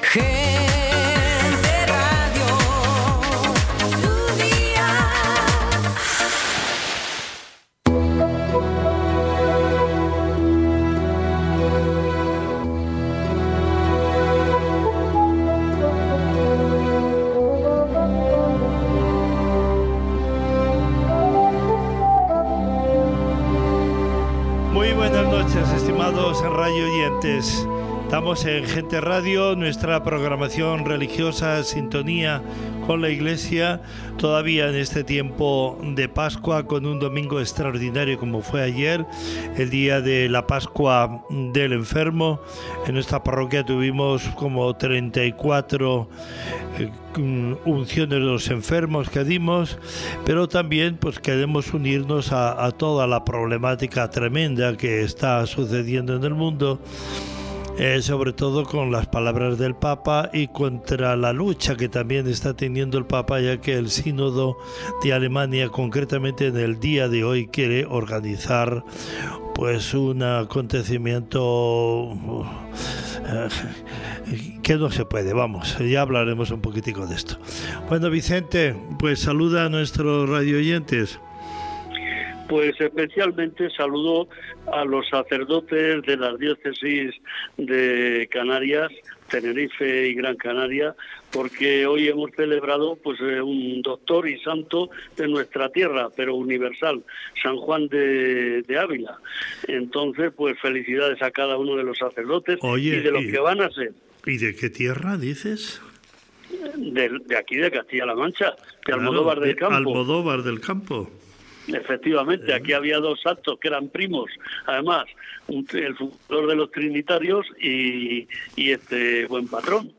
Gente Radio, tu día. Muy buenas noches, estimados radio oyentes. Estamos en Gente Radio, nuestra programación religiosa, sintonía con la Iglesia, todavía en este tiempo de Pascua, con un domingo extraordinario como fue ayer, el día de la Pascua del enfermo. En nuestra parroquia tuvimos como 34 unciones de los enfermos que dimos, pero también pues queremos unirnos a toda la problemática tremenda que está sucediendo en el mundo. Sobre todo con las palabras del Papa y contra la lucha que también está teniendo el Papa, ya que el Sínodo de Alemania, concretamente en el día de hoy, quiere organizar pues un acontecimiento que no se puede. Vamos, ya hablaremos un poquitico de esto. Bueno, Vicente, pues saluda a nuestros radio oyentes. Pues especialmente saludo a los sacerdotes de las diócesis de Canarias, Tenerife y Gran Canaria, porque hoy hemos celebrado pues un doctor y santo de nuestra tierra, pero universal, San Juan de Ávila. Entonces, pues felicidades a cada uno de los sacerdotes. Oye, y de los que van a ser. ¿Y de qué tierra dices? De aquí, de Castilla-La Mancha, de Almodóvar del Campo. Almodóvar del Campo. Efectivamente, aquí había dos santos que eran primos, además, el fundador de los Trinitarios y este buen patrón.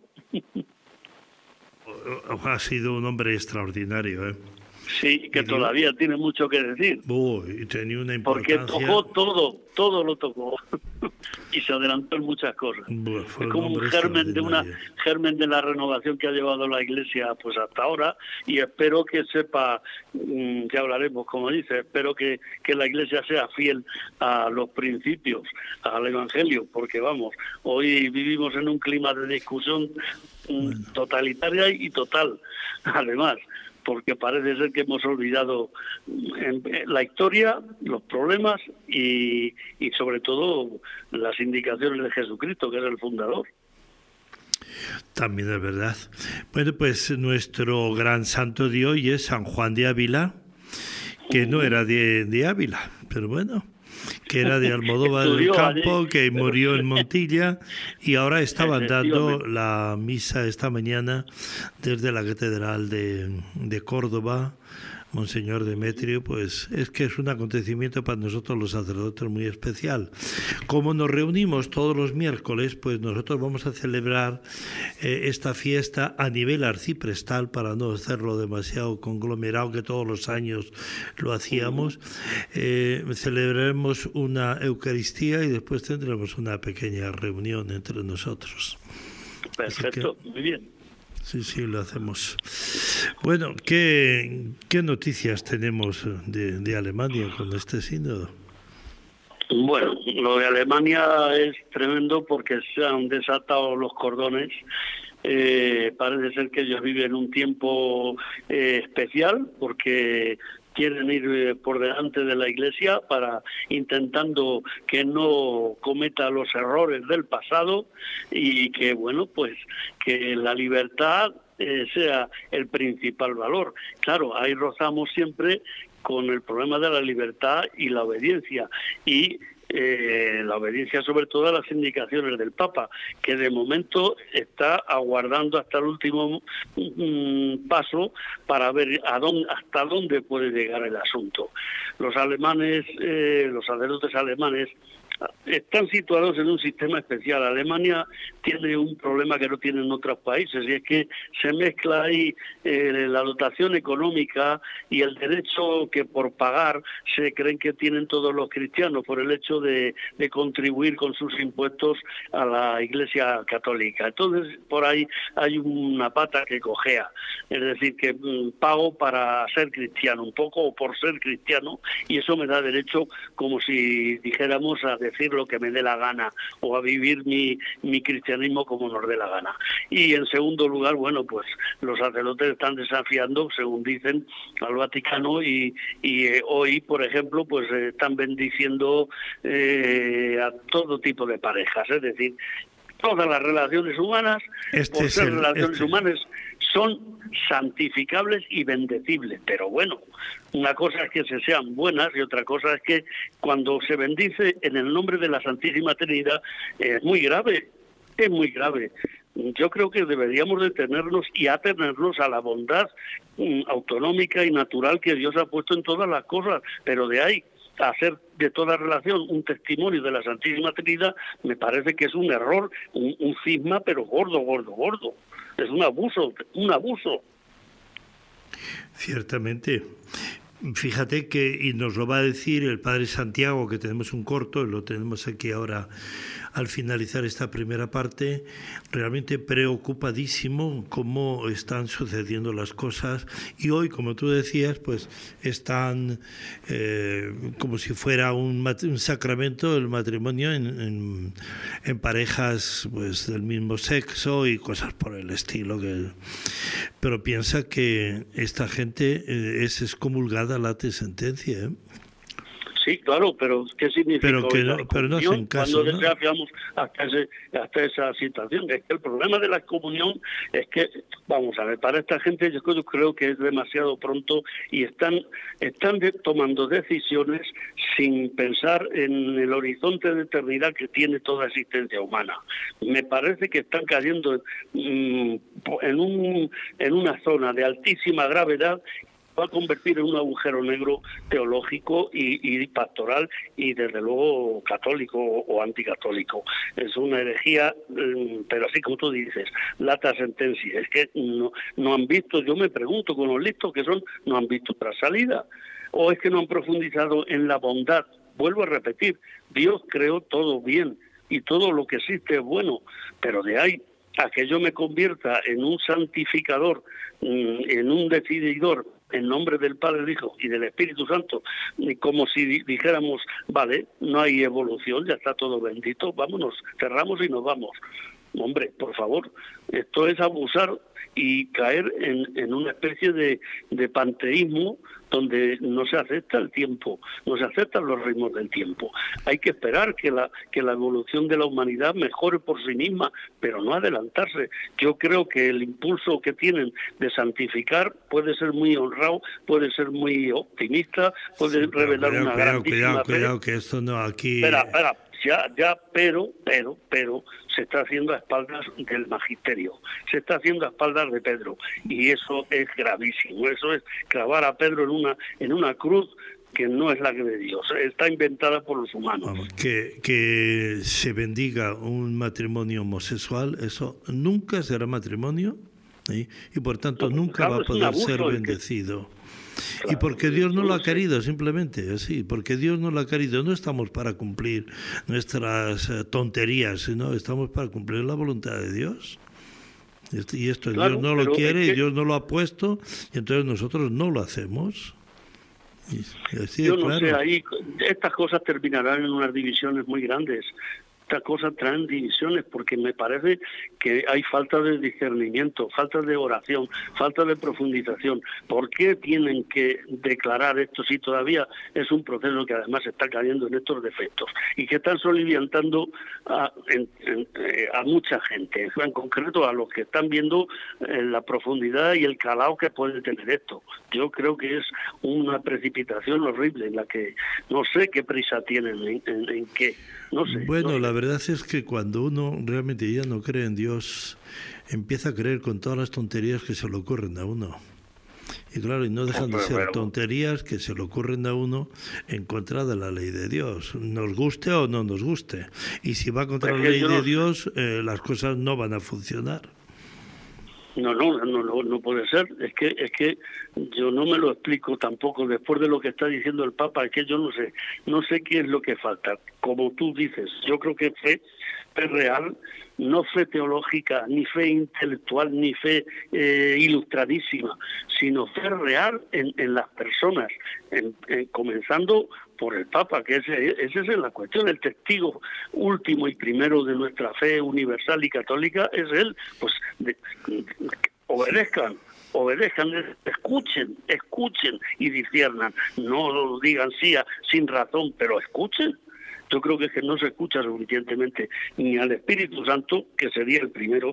Ha sido un hombre extraordinario, ¿eh? Sí, que todavía tiene mucho que decir. Uy, tenía una importancia. Porque tocó todo lo tocó. Y se adelantó en muchas cosas. Es como un germen de la renovación que ha llevado la Iglesia pues hasta ahora, y espero que sepa, que hablaremos, como dice, espero que la Iglesia sea fiel a los principios, al Evangelio, porque vamos, hoy vivimos en un clima de discusión totalitaria y total, además, porque parece ser que hemos olvidado la historia, los problemas y sobre todo las indicaciones de Jesucristo, que es el fundador. También es verdad. Bueno, pues nuestro gran santo de hoy es San Juan de Ávila, que no era de Ávila, pero bueno, que era de Almodóvar del Campo, que murió en Montilla, y ahora estaban dando la misa esta mañana desde la Catedral de Córdoba. Monseñor Demetrio, pues es que es un acontecimiento para nosotros los sacerdotes muy especial. Como nos reunimos todos los miércoles, pues nosotros vamos a celebrar esta fiesta a nivel arciprestal, para no hacerlo demasiado conglomerado, que todos los años lo hacíamos. Celebraremos una Eucaristía y después tendremos una pequeña reunión entre nosotros. Perfecto, muy bien. Sí, lo hacemos. Bueno, ¿qué noticias tenemos de Alemania con este sínodo? Bueno, lo de Alemania es tremendo porque se han desatado los cordones. Parece ser que ellos viven un tiempo especial porque quieren ir por delante de la Iglesia para intentando que no cometa los errores del pasado y que, bueno, pues que la libertad sea el principal valor. Claro, ahí rozamos siempre con el problema de la libertad y la obediencia, y la obediencia sobre todo a las indicaciones del Papa, que de momento está aguardando hasta el último paso para ver hasta dónde puede llegar el asunto. Los alemanes, los sacerdotes alemanes, están situados en un sistema especial. Alemania tiene un problema que no tienen otros países, y es que se mezcla ahí la dotación económica y el derecho que por pagar se creen que tienen todos los cristianos por el hecho de contribuir con sus impuestos a la Iglesia Católica. Entonces, por ahí hay una pata que cojea, es decir, que pago para ser cristiano, un poco, o por ser cristiano, y eso me da derecho, como si dijéramos, a decir lo que me dé la gana o a vivir mi cristianismo como nos dé la gana. Y en segundo lugar, bueno, pues los sacerdotes están desafiando, según dicen, al Vaticano y hoy, por ejemplo, pues están bendiciendo a todo tipo de parejas, es decir, todas las relaciones humanas, humanas, son santificables y bendecibles, pero bueno, una cosa es que se sean buenas y otra cosa es que cuando se bendice en el nombre de la Santísima Trinidad es muy grave, es muy grave. Yo creo que deberíamos detenernos y atenernos a la bondad autonómica y natural que Dios ha puesto en todas las cosas, pero de ahí a hacer de toda relación un testimonio de la Santísima Trinidad, me parece que es un error, un cisma, pero gordo, gordo, gordo. Es un abuso, un abuso. Ciertamente. Fíjate que, y nos lo va a decir el Padre Santiago, que tenemos un corto, lo tenemos aquí ahora al finalizar esta primera parte, realmente preocupadísimo cómo están sucediendo las cosas, y hoy, como tú decías, pues están como si fuera un sacramento el matrimonio en parejas pues del mismo sexo y cosas por el estilo. Pero piensa que esta gente es excomulgada late sentencia, ¿eh? Sí, claro, pero ¿qué significa? Pero no hacen caso, cuando ¿no? desafiamos hasta esa situación. Es que el problema de la excomunión es que, vamos a ver, para esta gente yo creo que es demasiado pronto y están tomando decisiones sin pensar en el horizonte de eternidad que tiene toda existencia humana. Me parece que están cayendo en una zona de altísima gravedad, va a convertir en un agujero negro teológico y pastoral y desde luego católico o anticatólico. Es una herejía, pero así como tú dices, lata sentencia. Es que no han visto, yo me pregunto con los listos que son, no han visto otra salida. O es que no han profundizado en la bondad. Vuelvo a repetir, Dios creó todo bien y todo lo que existe es bueno, pero de ahí a que yo me convierta en un santificador, en un decididor, en nombre del Padre, del Hijo y del Espíritu Santo, como si dijéramos, vale, no hay evolución, ya está todo bendito, vámonos, cerramos y nos vamos. Hombre, por favor, esto es abusar y caer en una especie de panteísmo donde no se acepta el tiempo, no se aceptan los ritmos del tiempo. Hay que esperar que la evolución de la humanidad mejore por sí misma, pero no adelantarse. Yo creo que el impulso que tienen de santificar puede ser muy honrado, puede ser muy optimista, puede revelar una grandísima fe. Cuidado, que esto no aquí... Espera, pero se está haciendo a espaldas del magisterio, se está haciendo a espaldas de Pedro, y eso es gravísimo. Eso es clavar a Pedro en una cruz que no es la que de Dios, está inventada por los humanos. Vamos, que se bendiga un matrimonio homosexual, eso nunca será matrimonio, ¿sí? Y por tanto nunca va a poder ser bendecido. Claro, y porque Dios no lo ha querido, simplemente así, porque Dios no lo ha querido. No estamos para cumplir nuestras tonterías, sino estamos para cumplir la voluntad de Dios. Y esto claro, Dios no lo quiere, y Dios no lo ha puesto, y entonces nosotros no lo hacemos. Y así yo no sé, ahí estas cosas terminarán en unas divisiones muy grandes. Estas cosas traen divisiones porque me parece que hay falta de discernimiento, falta de oración, falta de profundización. ¿Por qué tienen que declarar esto si todavía es un proceso que además está cayendo en estos defectos y que están soliviantando a mucha gente, en concreto a los que están viendo la profundidad y el calado que puede tener esto? Yo creo que es una precipitación horrible en la que no sé qué prisa tienen, en qué. No sé. Bueno, no sé. La verdad es que cuando uno realmente ya no cree en Dios, empieza a creer con todas las tonterías que se le ocurren a uno. Y claro, y no dejan de ser tonterías que se le ocurren a uno en contra de la ley de Dios, nos guste o no nos guste. Y si va contra la ley de Dios, las cosas no van a funcionar. No puede ser. Es que yo no me lo explico tampoco después de lo que está diciendo el Papa. Es que yo no sé qué es lo que falta. Como tú dices, yo creo que fe, fe real, no fe teológica, ni fe intelectual, ni fe ilustradísima, sino fe real en las personas, comenzando por el Papa, que esa es la cuestión, el testigo último y primero de nuestra fe universal y católica es él. Pues obedezcan, escuchen y disciernan, no lo digan sin razón, pero escuchen. Yo creo que es que no se escucha suficientemente ni al Espíritu Santo, que sería el primero,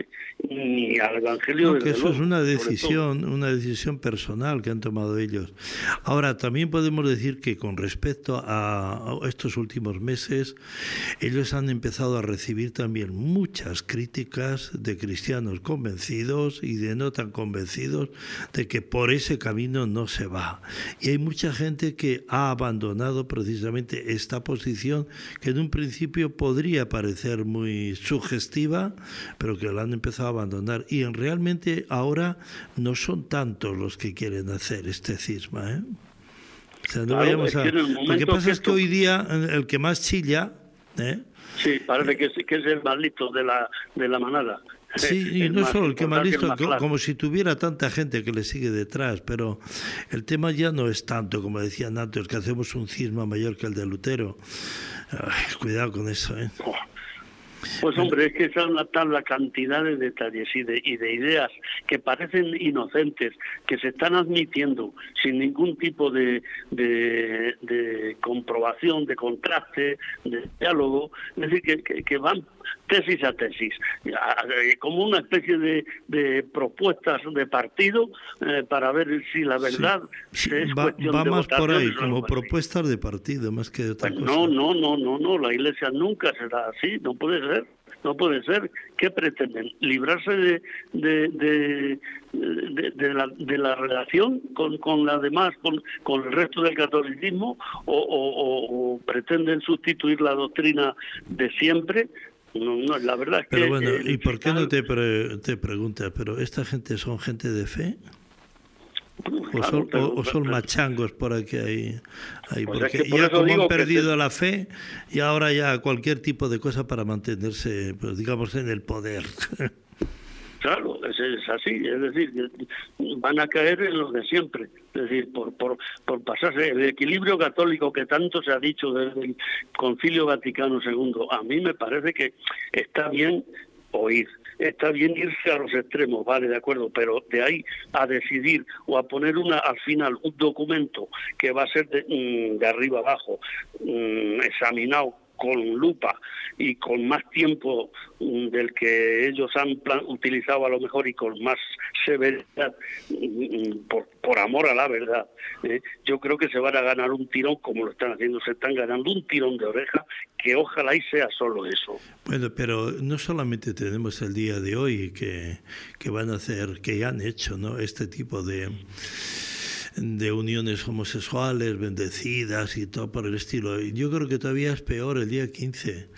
ni al Evangelio. No, que eso es una decisión personal que han tomado ellos. Ahora, también podemos decir que con respecto a estos últimos meses, ellos han empezado a recibir también muchas críticas de cristianos convencidos y de no tan convencidos de que por ese camino no se va. Y hay mucha gente que ha abandonado precisamente esta posición, que en un principio podría parecer muy sugestiva, pero que la han empezado a abandonar. Y realmente ahora no son tantos los que quieren hacer este cisma, ¿eh? O sea, no vayamos a... Lo que pasa es que hoy día el que más chilla... Sí, parece que es el más listo de la manada. Sí, y no solo el que más listo, como si tuviera tanta gente que le sigue detrás, pero el tema ya no es tanto, como decían antes, que hacemos un cisma mayor que el de Lutero. Ay, cuidado con eso, ¿eh? Pues hombre, es que son la cantidad de detalles y de ideas que parecen inocentes, que se están admitiendo sin ningún tipo de comprobación, de contraste, de diálogo, es decir, que van tesis a tesis, como una especie de propuestas de partido para ver si la verdad es cuestión va de más por ahí, como así. Propuestas de partido, más que de otra cosa. No, la Iglesia nunca será así, no puede ser. ¿Qué pretenden? ¿Librarse de la relación con la demás, con el resto del catolicismo, o pretenden sustituir la doctrina de siempre? No, la verdad es que... Pero bueno, ¿y por qué no te preguntas, pero esta gente son gente de fe? ¿O son machangos por aquí ahí? Pues Porque es que por ya eso como han digo perdido la fe, y ahora ya cualquier tipo de cosa para mantenerse, pues digamos, en el poder. Claro, es así, es decir, van a caer en lo de siempre, es decir, por pasarse el equilibrio católico que tanto se ha dicho desde el Concilio Vaticano II. A mí me parece que está bien oír, está bien irse a los extremos, vale, de acuerdo, pero de ahí a decidir o a poner al final un documento que va a ser de arriba abajo, examinado con lupa y con más tiempo del que ellos han utilizado a lo mejor y con más severidad, por amor a la verdad, yo creo que se van a ganar un tirón, como lo están haciendo, se están ganando un tirón de oreja, que ojalá y sea solo eso. Bueno, pero no solamente tenemos el día de hoy que van a hacer, que ya han hecho, ¿no?, este tipo de uniones homosexuales bendecidas y todo por el estilo. Yo creo que todavía es peor el día 15.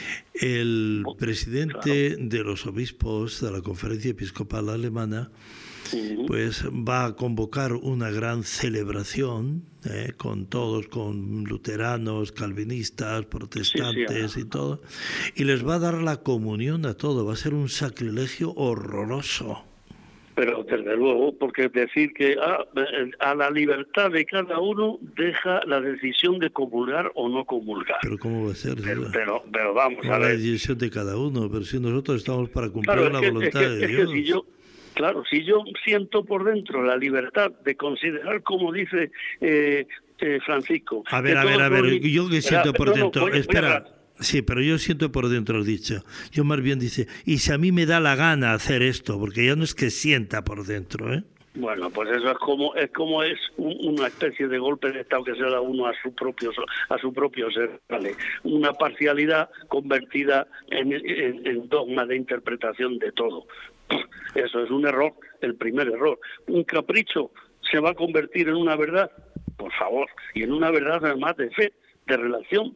El presidente de los obispos de la Conferencia Episcopal Alemana pues va a convocar una gran celebración con todos, con luteranos, calvinistas, protestantes y todo, y les va a dar la comunión a todo. Va a ser un sacrilegio horroroso. Pero desde luego, porque decir que a la libertad de cada uno deja la decisión de comulgar o no comulgar. Pero ¿cómo va a ser? Pero vamos a ver. La decisión de cada uno, pero si nosotros estamos para cumplir la voluntad de Dios. Si yo siento por dentro la libertad de considerar, como dice Francisco... A ver, yo que siento por dentro... Espera. Sí, pero yo siento por dentro dicho. Yo más bien dice, y si a mí me da la gana hacer esto, porque ya no es que sienta por dentro, ¿eh? Bueno, pues eso es una especie de golpe de estado que se da uno a su propio ser, ¿vale? Una parcialidad convertida en dogma de interpretación de todo. Eso es un error, el primer error. Un capricho se va a convertir en una verdad, por favor, y en una verdad además de fe, de relación.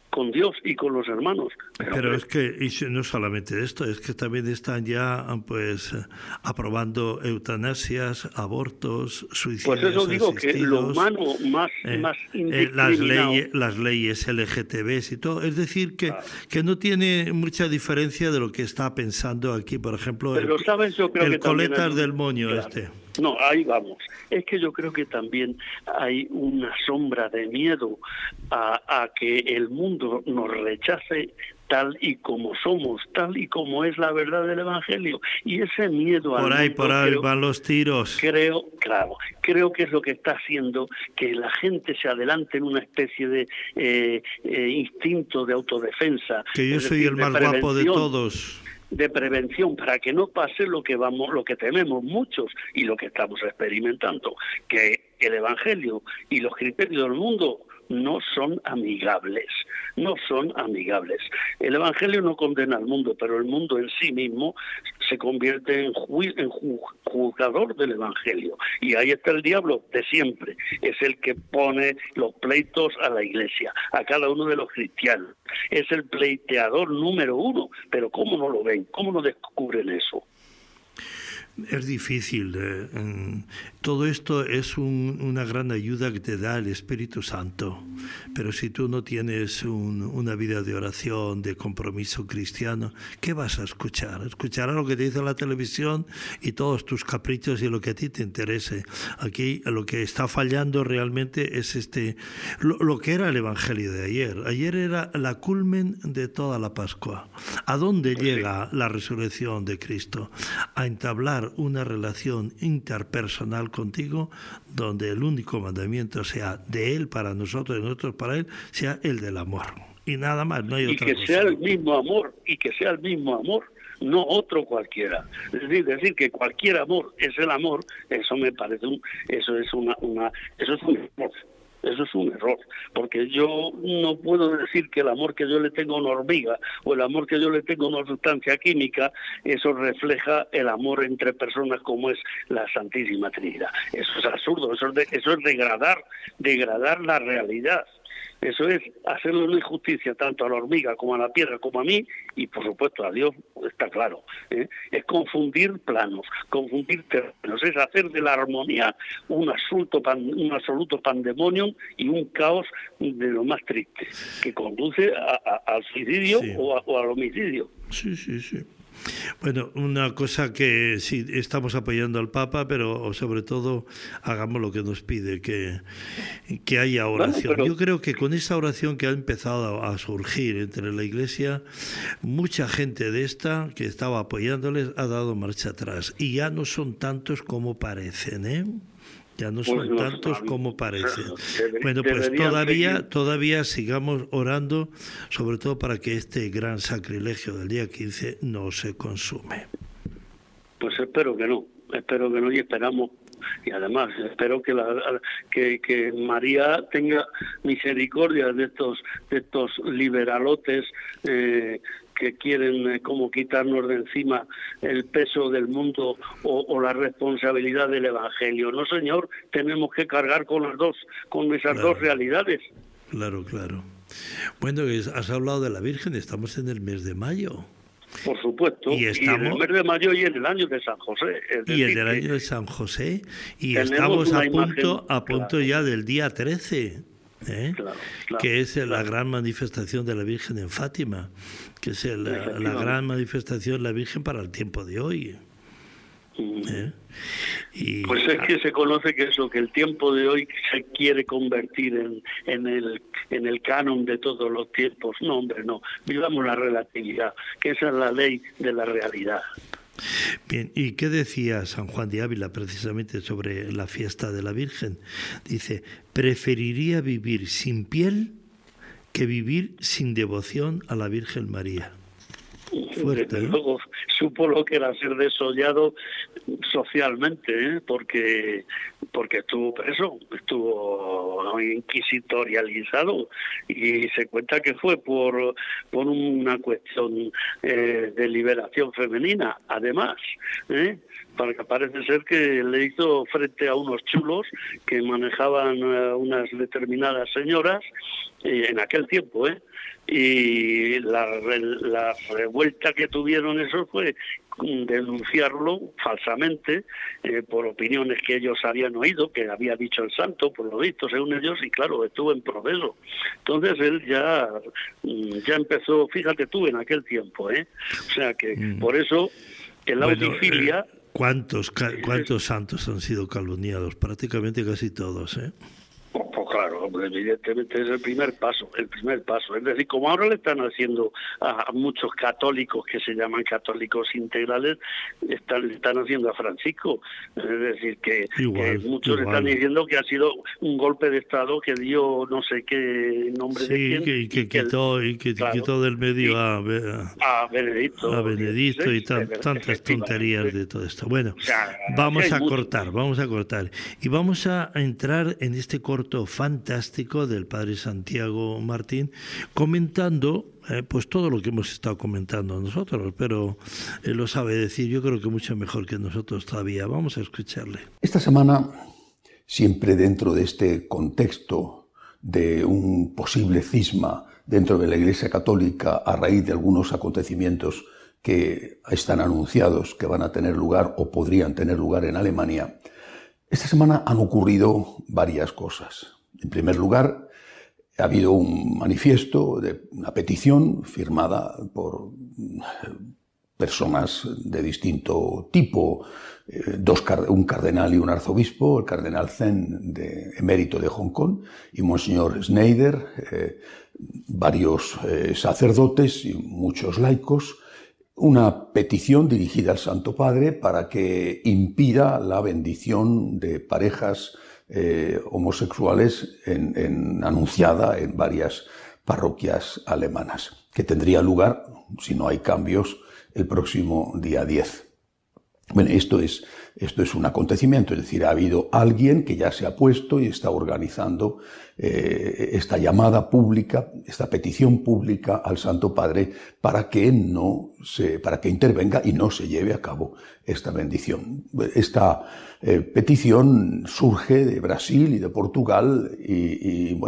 con Dios y con los hermanos. Pero es que y no solamente esto, es que también están ya pues aprobando eutanasias, abortos, suicidios pues eso digo, que lo asistidos, humano más indiscriminado. las leyes LGTB y todo. Es decir, que no tiene mucha diferencia de lo que está pensando aquí, por ejemplo, Pero, ¿sabes? Yo creo el que también coletas hay del moño claro. este. No, ahí vamos. Es que yo creo que también hay una sombra de miedo a que el mundo nos rechace tal y como somos, tal y como es la verdad del Evangelio. Y ese miedo Por ahí van los tiros. Creo que es lo que está haciendo que la gente se adelante en una especie de instinto de autodefensa. Que yo soy el más guapo de todos. De prevención, para que no pase lo que tememos muchos y lo que estamos experimentando, que el Evangelio y los criterios del mundo no son amigables. El Evangelio no condena al mundo, pero el mundo en sí mismo se convierte en juzgador del Evangelio. Y ahí está el diablo de siempre. Es el que pone los pleitos a la Iglesia, a cada uno de los cristianos. Es el pleiteador número uno. Pero ¿cómo no lo ven? ¿Cómo no descubren eso? Es difícil. Todo esto es una gran ayuda que te da el Espíritu Santo. Pero si tú no tienes una vida de oración, de compromiso cristiano, ¿qué vas a escuchar? Escucharás lo que te dice la televisión y todos tus caprichos y lo que a ti te interese. Aquí lo que está fallando realmente es lo que era el Evangelio de ayer. Ayer era la culmen de toda la Pascua. ¿A dónde llega la resurrección de Cristo? A entablar una relación interpersonal contigo donde el único mandamiento sea de Él para nosotros y nosotros para Él, sea el del amor. Y nada más, no hay otra cosa. Y que sea el mismo amor, no otro cualquiera. Es decir que cualquier amor es el amor, eso me parece eso es un error. Eso es un error, porque yo no puedo decir que el amor que yo le tengo a una hormiga o el amor que yo le tengo a una sustancia química, eso refleja el amor entre personas como es la Santísima Trinidad. Eso es absurdo, eso es degradar la realidad. Eso es hacerle una injusticia tanto a la hormiga como a la piedra como a mí y por supuesto a Dios, está claro. Es confundir planos, confundir terrenos, es hacer de la armonía un absoluto pandemonium y un caos de lo más triste, que conduce al suicidio o al homicidio. Sí. Bueno, una cosa que sí, estamos apoyando al Papa, pero sobre todo hagamos lo que nos pide, que haya oración. Yo creo que con esa oración que ha empezado a surgir entre la Iglesia, mucha gente de esta que estaba apoyándoles ha dado marcha atrás y ya no son tantos como parecen, ¿eh? Ya no son tantos como parecen. Bueno, pues todavía sigamos orando, sobre todo para que este gran sacrilegio del día 15 no se consume. Pues espero que no y esperamos. Y además espero que María tenga misericordia de estos liberalotes que quieren como quitarnos de encima el peso del mundo o la responsabilidad del Evangelio. No, señor, tenemos que cargar con esas dos realidades. Claro. Bueno, has hablado de la Virgen, estamos en el mes de mayo. Por supuesto, y en el mes de mayo y en el año de San José. Y en el año de San José, y estamos a punto ya del día 13. Claro. Que es la gran manifestación de la Virgen en Fátima, que es la gran manifestación de la Virgen para el tiempo de hoy. Pues es que se conoce que el tiempo de hoy se quiere convertir en el canon de todos los tiempos. No, hombre, no. Vivamos la relatividad, que esa es la ley de la realidad. Bien, ¿y qué decía San Juan de Ávila precisamente sobre la fiesta de la Virgen? Dice, preferiría vivir sin piel que vivir sin devoción a la Virgen María. Fuerte, ¿no? Luego supo lo que era ser desollado socialmente, porque estuvo preso, estuvo inquisitorializado y se cuenta que fue por una cuestión de liberación femenina, además, porque parece ser que le hizo frente a unos chulos que manejaban unas determinadas señoras en aquel tiempo, y la revuelta que tuvieron eso fue denunciarlo falsamente por opiniones que ellos habían oído, que había dicho el santo, por lo visto, según ellos, y claro, estuvo en proceso. Entonces él ya empezó, fíjate tú, en aquel tiempo, o sea que por eso el audifilia... ¿Cuántos santos han sido calumniados? Prácticamente casi todos, Pues claro, evidentemente es el primer paso. Es decir, como ahora le están haciendo a muchos católicos que se llaman católicos integrales, le están haciendo a Francisco. Es decir, que muchos están diciendo que ha sido un golpe de Estado que dio no sé qué nombre de quién. Sí, que quitó del medio a Benedicto y tantas tonterías de todo esto. Bueno, o sea, vamos a cortar y vamos a entrar en este corto fantástico del padre Santiago Martín comentando pues todo lo que hemos estado comentando nosotros, pero él lo sabe decir, yo creo que mucho mejor que nosotros todavía. Vamos a escucharle. Esta semana, siempre dentro de este contexto de un posible cisma dentro de la Iglesia Católica a raíz de algunos acontecimientos que están anunciados que van a tener lugar o podrían tener lugar en Alemania, esta semana han ocurrido varias cosas. En primer lugar, ha habido un manifiesto, una petición firmada por personas de distinto tipo, un cardenal y un arzobispo, el cardenal Zen, emérito de Hong Kong, y Monseñor Schneider, varios sacerdotes y muchos laicos, una petición dirigida al Santo Padre para que impida la bendición de parejas homosexuales anunciada en varias parroquias alemanas, que tendría lugar, si no hay cambios, el próximo día 10. Bueno, esto es un acontecimiento, es decir, ha habido alguien que ya se ha puesto y está organizando esta llamada pública, esta petición pública al Santo Padre para que intervenga y no se lleve a cabo esta bendición. Esta petición surge de Brasil y de Portugal y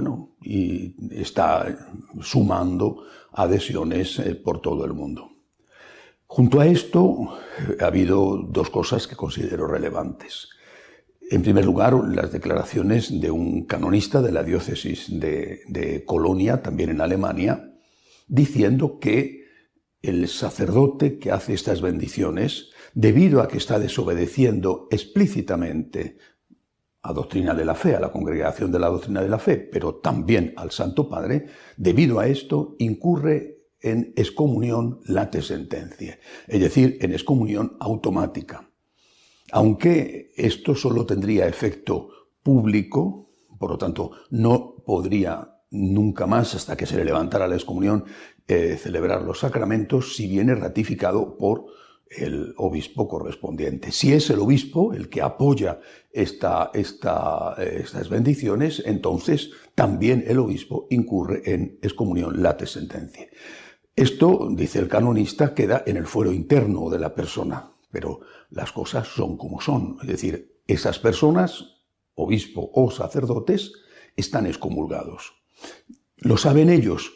está sumando adhesiones por todo el mundo. Junto a esto, ha habido dos cosas que considero relevantes. En primer lugar, las declaraciones de un canonista de la diócesis de Colonia, también en Alemania, diciendo que el sacerdote que hace estas bendiciones, debido a que está desobedeciendo explícitamente a Doctrina de la Fe, a la Congregación de la Doctrina de la Fe, pero también al Santo Padre, debido a esto incurre en excomunión late sentencia, es decir, en excomunión automática. Aunque esto solo tendría efecto público, por lo tanto no podría nunca más, hasta que se le levantara la excomunión, celebrar los sacramentos si viene ratificado por el obispo correspondiente. Si es el obispo el que apoya estas bendiciones, entonces también el obispo incurre en excomunión late sentencia. Esto, dice el canonista, queda en el fuero interno de la persona, pero las cosas son como son. Es decir, esas personas, obispo o sacerdotes, están excomulgados. Lo saben ellos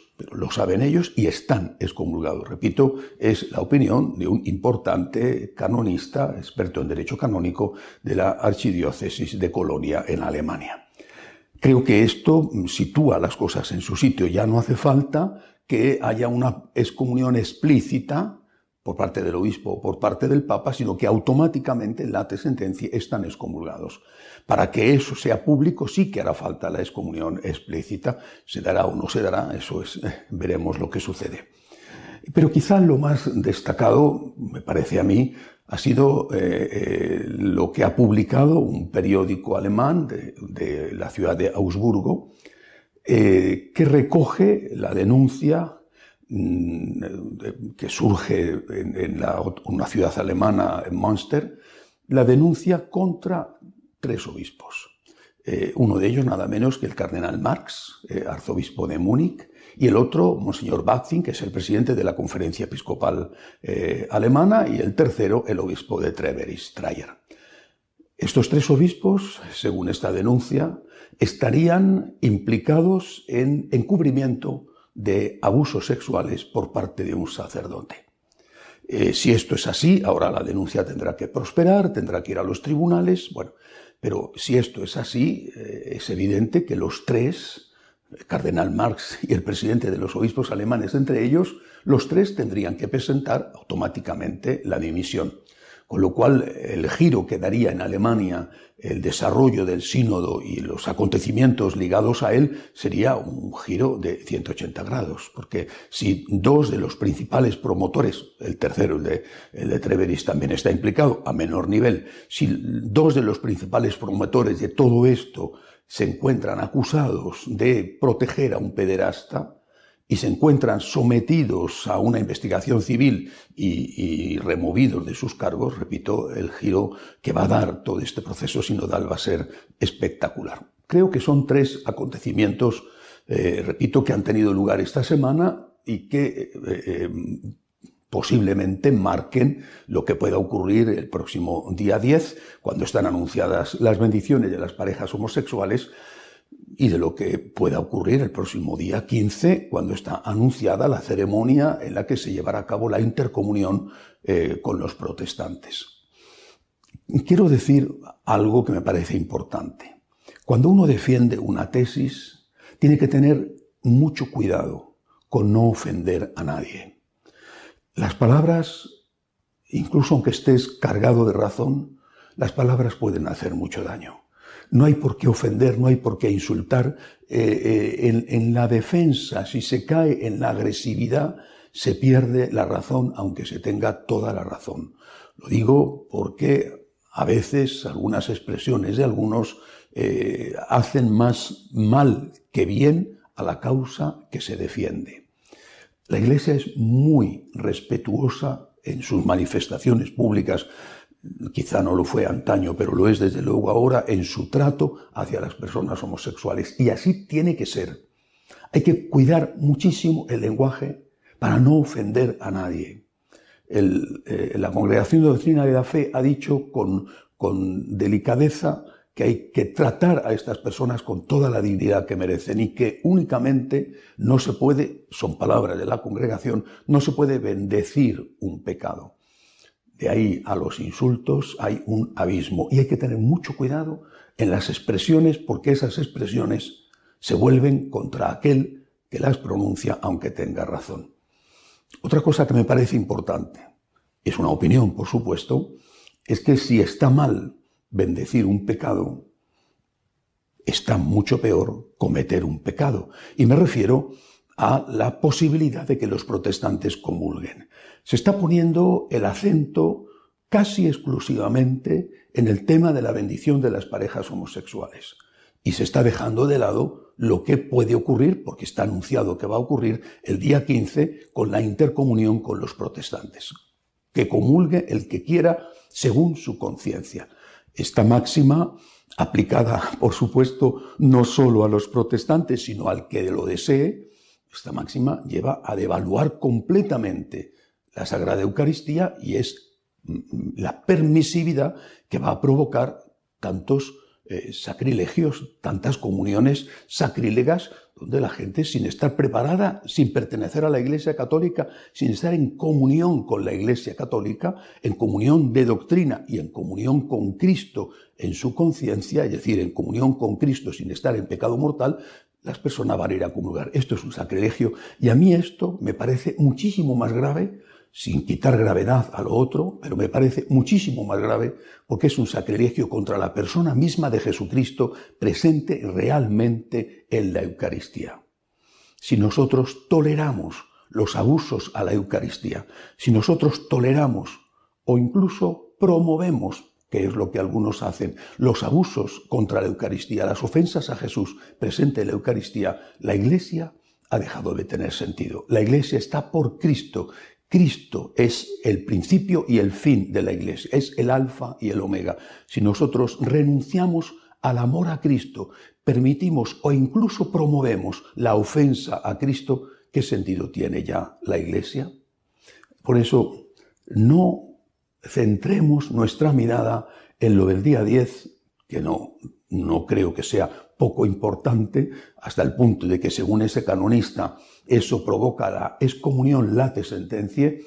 y están excomulgados. Repito, es la opinión de un importante canonista, experto en derecho canónico de la archidiócesis de Colonia en Alemania. Creo que esto sitúa las cosas en su sitio. Ya no hace falta que haya una excomunión explícita por parte del obispo o por parte del papa, sino que automáticamente late sentencia están excomulgados. Para que eso sea público sí que hará falta la excomunión explícita. Se dará o no se dará, veremos lo que sucede. Pero quizá lo más destacado, me parece a mí, ha sido lo que ha publicado un periódico alemán de la ciudad de Augsburgo, que recoge la denuncia que surge en una ciudad alemana, en Münster, la denuncia contra 3 obispos. Uno de ellos nada menos que el cardenal Marx, arzobispo de Múnich, y el otro, Monseñor Batzing, que es el presidente de la Conferencia Episcopal Alemana, y el tercero, el obispo de Treveris, Trier. Estos 3 obispos, según esta denuncia, estarían implicados en encubrimiento de abusos sexuales por parte de un sacerdote. Si esto es así, ahora la denuncia tendrá que prosperar, tendrá que ir a los tribunales, bueno, pero si esto es así, es evidente que los tres, el cardenal Marx y el presidente de los obispos alemanes entre ellos, los tres tendrían que presentar automáticamente la dimisión. Con lo cual, el giro que daría en Alemania el desarrollo del sínodo y los acontecimientos ligados a él sería un giro de 180 grados, porque si dos de los principales promotores, el tercero, el de Treveris, también está implicado a menor nivel, si dos de los principales promotores de todo esto se encuentran acusados de proteger a un pederasta, y se encuentran sometidos a una investigación civil y removidos de sus cargos, repito, el giro que va a dar todo este proceso sinodal va a ser espectacular. Creo que son tres acontecimientos, repito, que han tenido lugar esta semana y que posiblemente marquen lo que pueda ocurrir el próximo día 10, cuando están anunciadas las bendiciones de las parejas homosexuales, y de lo que pueda ocurrir el próximo día 15, cuando está anunciada la ceremonia en la que se llevará a cabo la intercomunión con los protestantes. Quiero decir algo que me parece importante. Cuando uno defiende una tesis, tiene que tener mucho cuidado con no ofender a nadie. Las palabras, incluso aunque estés cargado de razón, las palabras pueden hacer mucho daño. No hay por qué ofender, no hay por qué insultar. En la defensa, si se cae en la agresividad, se pierde la razón, aunque se tenga toda la razón. Lo digo porque a veces algunas expresiones de algunos hacen más mal que bien a la causa que se defiende. La Iglesia es muy respetuosa en sus manifestaciones públicas. Quizá no lo fue antaño, pero lo es desde luego ahora en su trato hacia las personas homosexuales. Y así tiene que ser. Hay que cuidar muchísimo el lenguaje para no ofender a nadie. La Congregación de Doctrina de la Fe ha dicho con delicadeza que hay que tratar a estas personas con toda la dignidad que merecen y que únicamente no se puede, son palabras de la Congregación, no se puede bendecir un pecado. De ahí a los insultos hay un abismo y hay que tener mucho cuidado en las expresiones, porque esas expresiones se vuelven contra aquel que las pronuncia aunque tenga razón. Otra cosa que me parece importante, es una opinión por supuesto, es que si está mal bendecir un pecado, está mucho peor cometer un pecado. Y me refiero a la posibilidad de que los protestantes comulguen. Se está poniendo el acento casi exclusivamente en el tema de la bendición de las parejas homosexuales. Y se está dejando de lado lo que puede ocurrir, porque está anunciado que va a ocurrir el día 15 con la intercomunión con los protestantes. Que comulgue el que quiera según su conciencia. Esta máxima, aplicada, por supuesto, no solo a los protestantes, sino al que lo desee, esta máxima lleva a devaluar completamente la Sagrada Eucaristía y es la permisividad que va a provocar tantos sacrilegios, tantas comuniones sacrílegas, donde la gente, sin estar preparada, sin pertenecer a la Iglesia Católica, sin estar en comunión con la Iglesia Católica, en comunión de doctrina y en comunión con Cristo en su conciencia, es decir, en comunión con Cristo sin estar en pecado mortal, las personas van a ir a comulgar. Esto es un sacrilegio y a mí esto me parece muchísimo más grave, sin quitar gravedad a lo otro, pero me parece muchísimo más grave porque es un sacrilegio contra la persona misma de Jesucristo presente realmente en la Eucaristía. Si nosotros toleramos los abusos a la Eucaristía, si nosotros toleramos o incluso promovemos, que es lo que algunos hacen, los abusos contra la Eucaristía, las ofensas a Jesús presente en la Eucaristía, la Iglesia ha dejado de tener sentido. La Iglesia está por Cristo. Cristo es el principio y el fin de la Iglesia, es el alfa y el omega. Si nosotros renunciamos al amor a Cristo, permitimos o incluso promovemos la ofensa a Cristo, ¿qué sentido tiene ya la Iglesia? Por eso, no centremos nuestra mirada en lo del día 10, que no creo que sea poco importante, hasta el punto de que, según ese canonista, eso provoca la excomunión late sententie,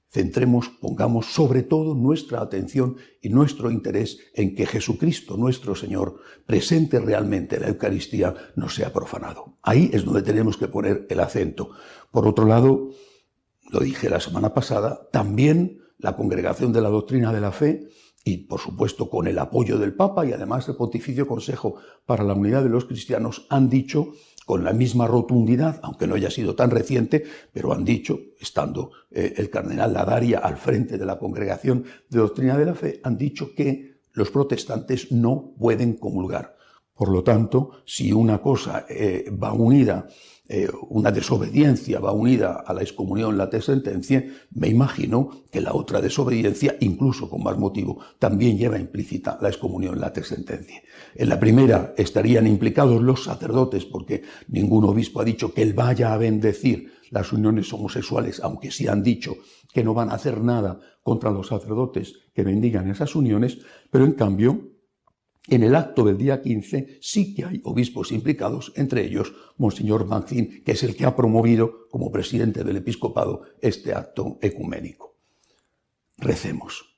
pongamos sobre todo nuestra atención y nuestro interés en que Jesucristo, nuestro Señor, presente realmente en la Eucaristía, no sea profanado. Ahí es donde tenemos que poner el acento. Por otro lado, lo dije la semana pasada, también la Congregación de la Doctrina de la Fe, y por supuesto con el apoyo del Papa y además el Pontificio Consejo para la Unidad de los Cristianos, han dicho con la misma rotundidad, aunque no haya sido tan reciente, pero han dicho, estando el cardenal Ladaria al frente de la Congregación de Doctrina de la Fe, han dicho que los protestantes no pueden comulgar. Por lo tanto, si una cosa va unida, una desobediencia va unida a la excomunión late sententie, me imagino que la otra desobediencia, incluso con más motivo, también lleva implícita la excomunión late sententie. En la primera estarían implicados los sacerdotes, porque ningún obispo ha dicho que él vaya a bendecir las uniones homosexuales, aunque sí han dicho que no van a hacer nada contra los sacerdotes que bendigan esas uniones, pero en cambio, en el acto del día 15 sí que hay obispos implicados, entre ellos Monseñor Magín, que es el que ha promovido como presidente del episcopado este acto ecuménico. Recemos.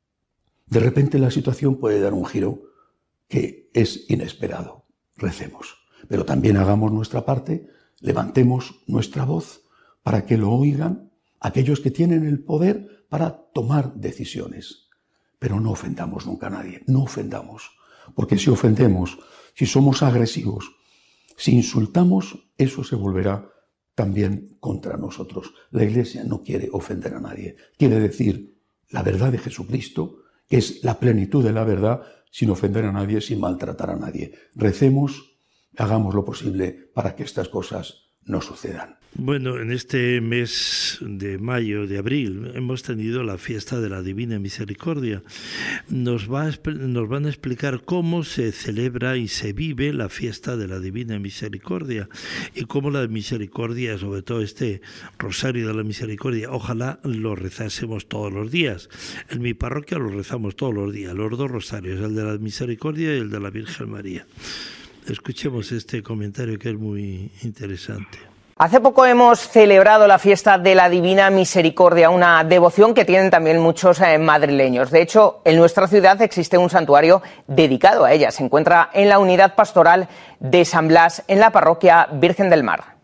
De repente la situación puede dar un giro que es inesperado. Recemos. Pero también hagamos nuestra parte, levantemos nuestra voz para que lo oigan aquellos que tienen el poder para tomar decisiones. Pero no ofendamos nunca a nadie, no ofendamos. Porque si ofendemos, si somos agresivos, si insultamos, eso se volverá también contra nosotros. La Iglesia no quiere ofender a nadie. Quiere decir la verdad de Jesucristo, que es la plenitud de la verdad, sin ofender a nadie, sin maltratar a nadie. Recemos, hagamos lo posible para que estas cosas no sucedan. Bueno, en este mes de mayo, de abril, hemos tenido la fiesta de la Divina Misericordia. Nos van a explicar cómo se celebra y se vive la fiesta de la Divina Misericordia y cómo la misericordia, sobre todo este Rosario de la Misericordia, ojalá lo rezásemos todos los días. En mi parroquia lo rezamos todos los días, los dos rosarios, el de la Misericordia y el de la Virgen María. Escuchemos este comentario que es muy interesante. Hace poco hemos celebrado la fiesta de la Divina Misericordia, una devoción que tienen también muchos madrileños. De hecho, en nuestra ciudad existe un santuario dedicado a ella. Se encuentra en la unidad pastoral de San Blas, en la parroquia Virgen del Mar.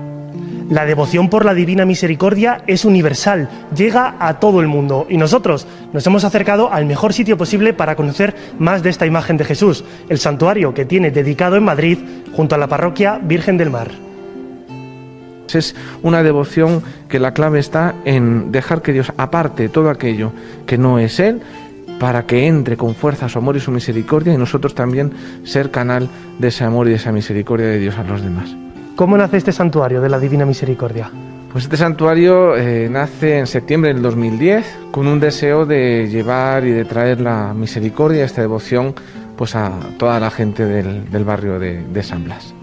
La devoción por la Divina Misericordia es universal, llega a todo el mundo y nosotros nos hemos acercado al mejor sitio posible para conocer más de esta imagen de Jesús, el santuario que tiene dedicado en Madrid junto a la parroquia Virgen del Mar. Es una devoción que la clave está en dejar que Dios aparte todo aquello que no es Él, para que entre con fuerza su amor y su misericordia y nosotros también ser canal de ese amor y de esa misericordia de Dios a los demás. ¿Cómo nace este santuario de la Divina Misericordia? Pues este santuario nace en septiembre del 2010 con un deseo de llevar y de traer la misericordia, esta devoción, pues a toda la gente del barrio de San Blas.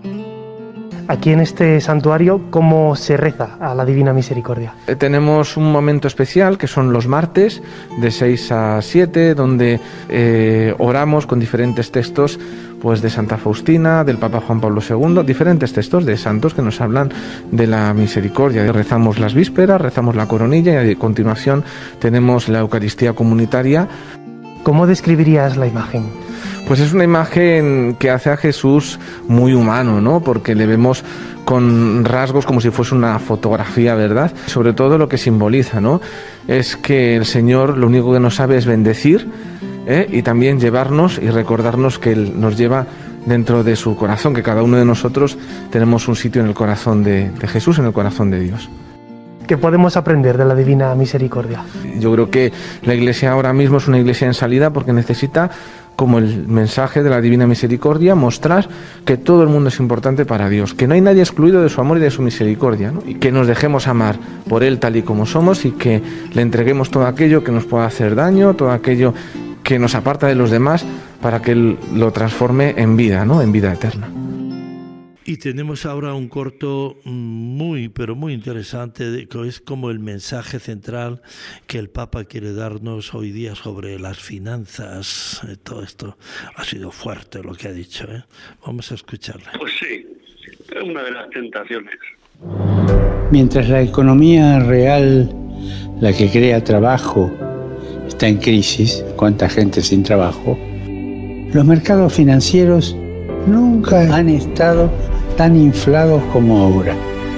Aquí en este santuario, ¿cómo se reza a la Divina Misericordia? Tenemos un momento especial que son los martes de 6 a 7, donde oramos con diferentes textos pues de Santa Faustina, del Papa Juan Pablo II, diferentes textos de santos que nos hablan de la misericordia. Rezamos las vísperas, rezamos la coronilla y a continuación tenemos la Eucaristía comunitaria. ¿Cómo describirías la imagen? Pues es una imagen que hace a Jesús muy humano, ¿no? Porque le vemos con rasgos como si fuese una fotografía, ¿verdad? Sobre todo lo que simboliza, ¿no? Es que el Señor lo único que no sabe es bendecir, y también llevarnos y recordarnos que Él nos lleva dentro de su corazón, que cada uno de nosotros tenemos un sitio en el corazón de Jesús, en el corazón de Dios. ¿Qué podemos aprender de la Divina Misericordia? Yo creo que la Iglesia ahora mismo es una Iglesia en salida porque necesita, como el mensaje de la Divina Misericordia, mostrar que todo el mundo es importante para Dios, que no hay nadie excluido de su amor y de su misericordia, ¿no? Y que nos dejemos amar por Él tal y como somos y que le entreguemos todo aquello que nos pueda hacer daño, todo aquello que nos aparta de los demás, para que Él lo transforme en vida, ¿no? En vida eterna. Y tenemos ahora un corto muy, pero muy interesante, que es como el mensaje central que el Papa quiere darnos hoy día sobre las finanzas. Todo esto ha sido fuerte lo que ha dicho, ¿eh? Vamos a escucharle. Pues sí, es una de las tentaciones. Mientras la economía real, la que crea trabajo, está en crisis, cuánta gente sin trabajo, los mercados financieros nunca han estado tan inflados como ahora.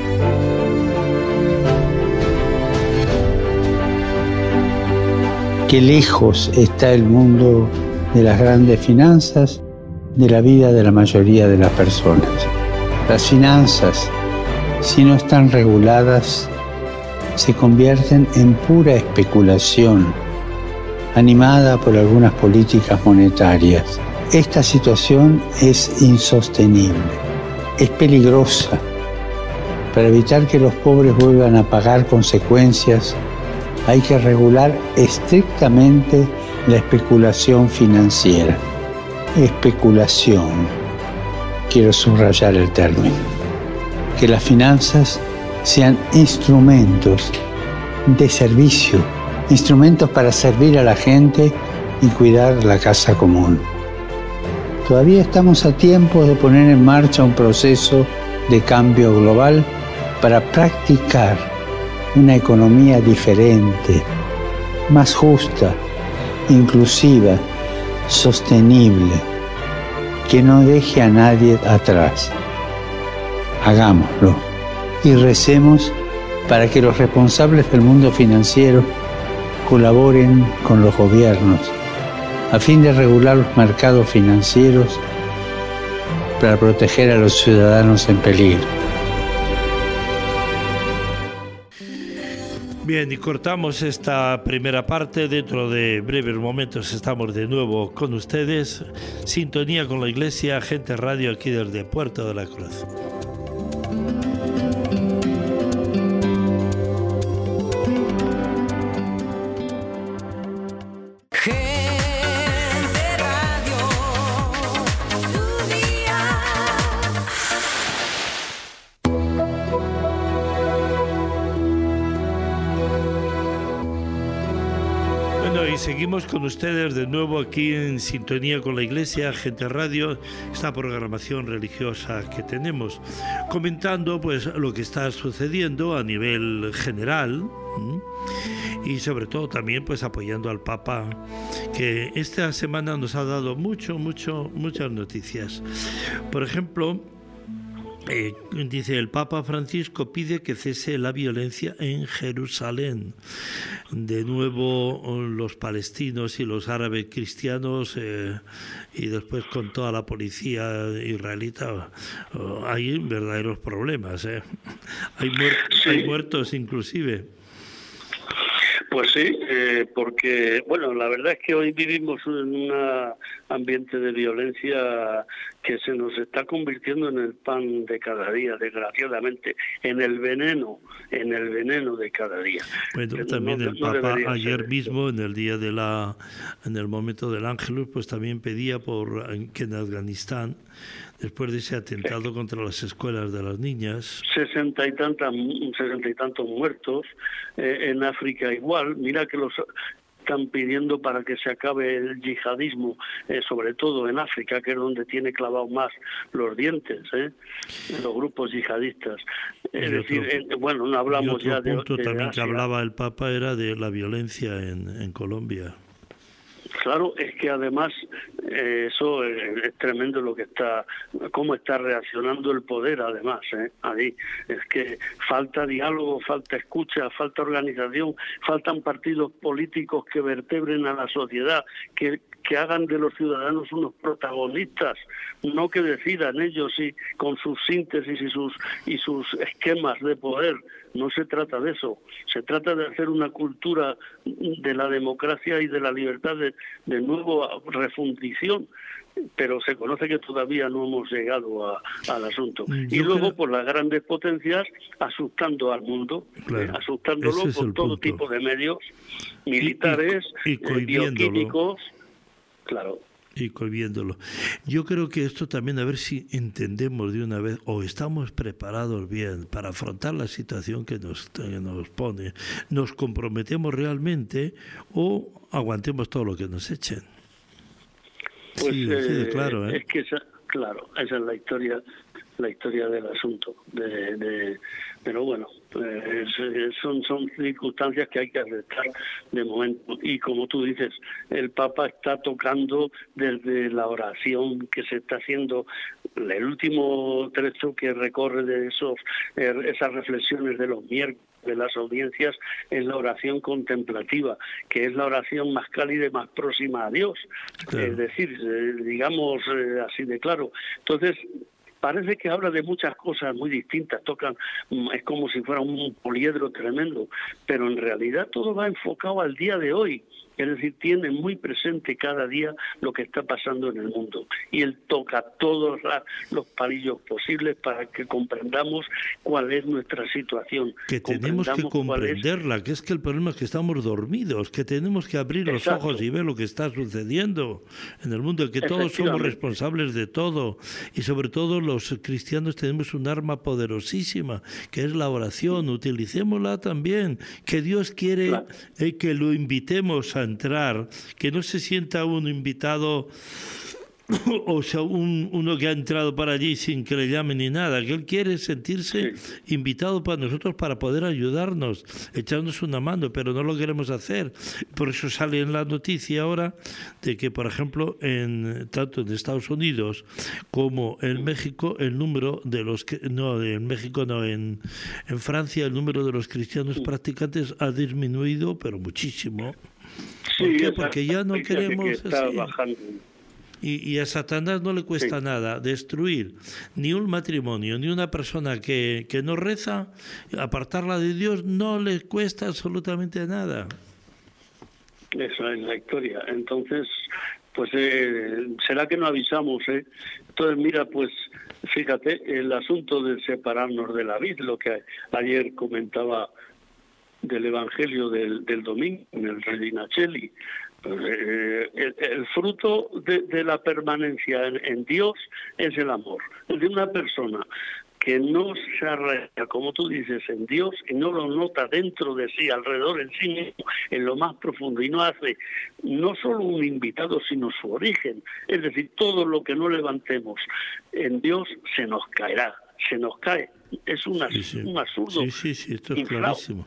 Qué lejos está el mundo de las grandes finanzas de la vida de la mayoría de las personas. Las finanzas, si no están reguladas, se convierten en pura especulación, animada por algunas políticas monetarias. Esta situación es insostenible, es peligrosa. Para evitar que los pobres vuelvan a pagar consecuencias, hay que regular estrictamente la especulación financiera. Especulación, quiero subrayar el término. Que las finanzas sean instrumentos de servicio, instrumentos para servir a la gente y cuidar la casa común. Todavía estamos a tiempo de poner en marcha un proceso de cambio global para practicar una economía diferente, más justa, inclusiva, sostenible, que no deje a nadie atrás. Hagámoslo y recemos para que los responsables del mundo financiero colaboren con los gobiernos a fin de regular los mercados financieros para proteger a los ciudadanos en peligro. Bien, y cortamos esta primera parte. Dentro de breves momentos estamos de nuevo con ustedes. Sintonía con la Iglesia, Gente Radio, aquí desde Puerto de la Cruz. Seguimos con ustedes de nuevo aquí en Sintonía con la Iglesia, Gente Radio, esta programación religiosa que tenemos, comentando pues lo que está sucediendo a nivel general y sobre todo también pues apoyando al Papa, que esta semana nos ha dado muchas noticias. Por ejemplo, dice: el Papa Francisco pide que cese la violencia en Jerusalén. De nuevo los palestinos y los árabes cristianos y después con toda la policía israelita hay verdaderos problemas, hay muertos inclusive. Pues sí, porque, bueno, la verdad es que hoy vivimos en un ambiente de violencia que se nos está convirtiendo en el pan de cada día, desgraciadamente, en el veneno de cada día. Bueno, que también el Papa ayer mismo, en el momento del Ángelus, pues también pedía por que en Afganistán, después de ese atentado contra las escuelas de las niñas, 60 y tantos muertos, en África igual. Mira que los están pidiendo para que se acabe el yihadismo, sobre todo en África, que es donde tiene clavado más los dientes, los grupos yihadistas. Es decir, bueno, no hablamos ya de... Otro punto también que hablaba el Papa era de la violencia en Colombia. Claro, es que además eso es tremendo cómo está reaccionando el poder, además, ahí. Es que falta diálogo, falta escucha, falta organización, faltan partidos políticos que vertebren a la sociedad, que hagan de los ciudadanos unos protagonistas, no que decidan ellos con sus síntesis y sus esquemas de poder. No se trata de eso, se trata de hacer una cultura de la democracia y de la libertad de nuevo refundición, pero se conoce que todavía no hemos llegado al asunto. Y luego por las grandes potencias asustando al mundo, claro, asustándolo por todo tipo de medios, militares, bioquímicos, claro. y viéndolo. Yo creo que esto también, a ver si entendemos de una vez o estamos preparados bien para afrontar la situación que nos pone. ¿Nos comprometemos realmente o aguantemos todo lo que nos echen? Pues sí, claro, es que esa es la historia del asunto. Pero bueno, son circunstancias que hay que aceptar de momento. Y como tú dices, el Papa está tocando desde la oración que se está haciendo, el último trecho que recorre de esas reflexiones de los miércoles, de las audiencias, es la oración contemplativa, que es la oración más cálida y más próxima a Dios. Claro. Es decir, digamos así de claro. Entonces, parece que habla de muchas cosas muy distintas, es como si fuera un poliedro tremendo, pero en realidad todo va enfocado al día de hoy. Es decir, tiene muy presente cada día lo que está pasando en el mundo. Y él toca todos los palillos posibles para que comprendamos cuál es nuestra situación. Que tenemos que comprenderla, que es que el problema es que estamos dormidos, que tenemos que abrir los ojos y ver lo que está sucediendo en el mundo, que todos somos responsables de todo. Y sobre todo los cristianos tenemos un arma poderosísima, que es la oración. Utilicémosla también, que Dios quiere que lo invitemos a entrar, que no se sienta un invitado, o sea, uno que ha entrado para allí sin que le llamen ni nada, que él quiere sentirse invitado para nosotros para poder ayudarnos, echarnos una mano, pero no lo queremos hacer. Por eso sale en la noticia ahora de que, por ejemplo, tanto en Estados Unidos como en México, el número de los que en Francia, el número de los cristianos practicantes ha disminuido, pero muchísimo. ¿Por qué? Porque ya no queremos así. Y a Satanás no le cuesta nada destruir ni un matrimonio, ni una persona que no reza, apartarla de Dios no le cuesta absolutamente nada. Esa es la historia. Entonces, pues será que no avisamos, ¿eh? Entonces, mira, pues fíjate, el asunto de separarnos de la vid, lo que ayer comentaba del Evangelio del domingo en el Regina Coeli. El fruto de la permanencia en Dios es el amor. El de una persona que no se arraiga, como tú dices, en Dios y no lo nota dentro de sí, alrededor en sí mismo, en lo más profundo, y no hace no solo un invitado, sino su origen. Es decir, todo lo que no levantemos en Dios se nos caerá, se nos cae. Es un absurdo. Sí, esto es clarísimo.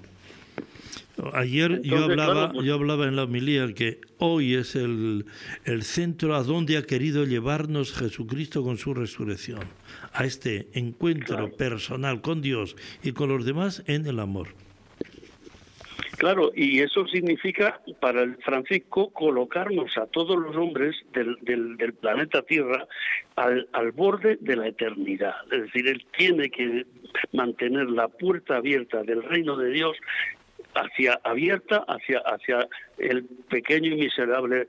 Ayer yo hablaba en la homilía que hoy es el centro a donde ha querido llevarnos Jesucristo con su resurrección, a este encuentro personal con Dios y con los demás en el amor. Claro, y eso significa para el Francisco colocarnos a todos los hombres del planeta Tierra al borde de la eternidad. Es decir, él tiene que mantener la puerta abierta del reino de Dios hacia el pequeño y miserable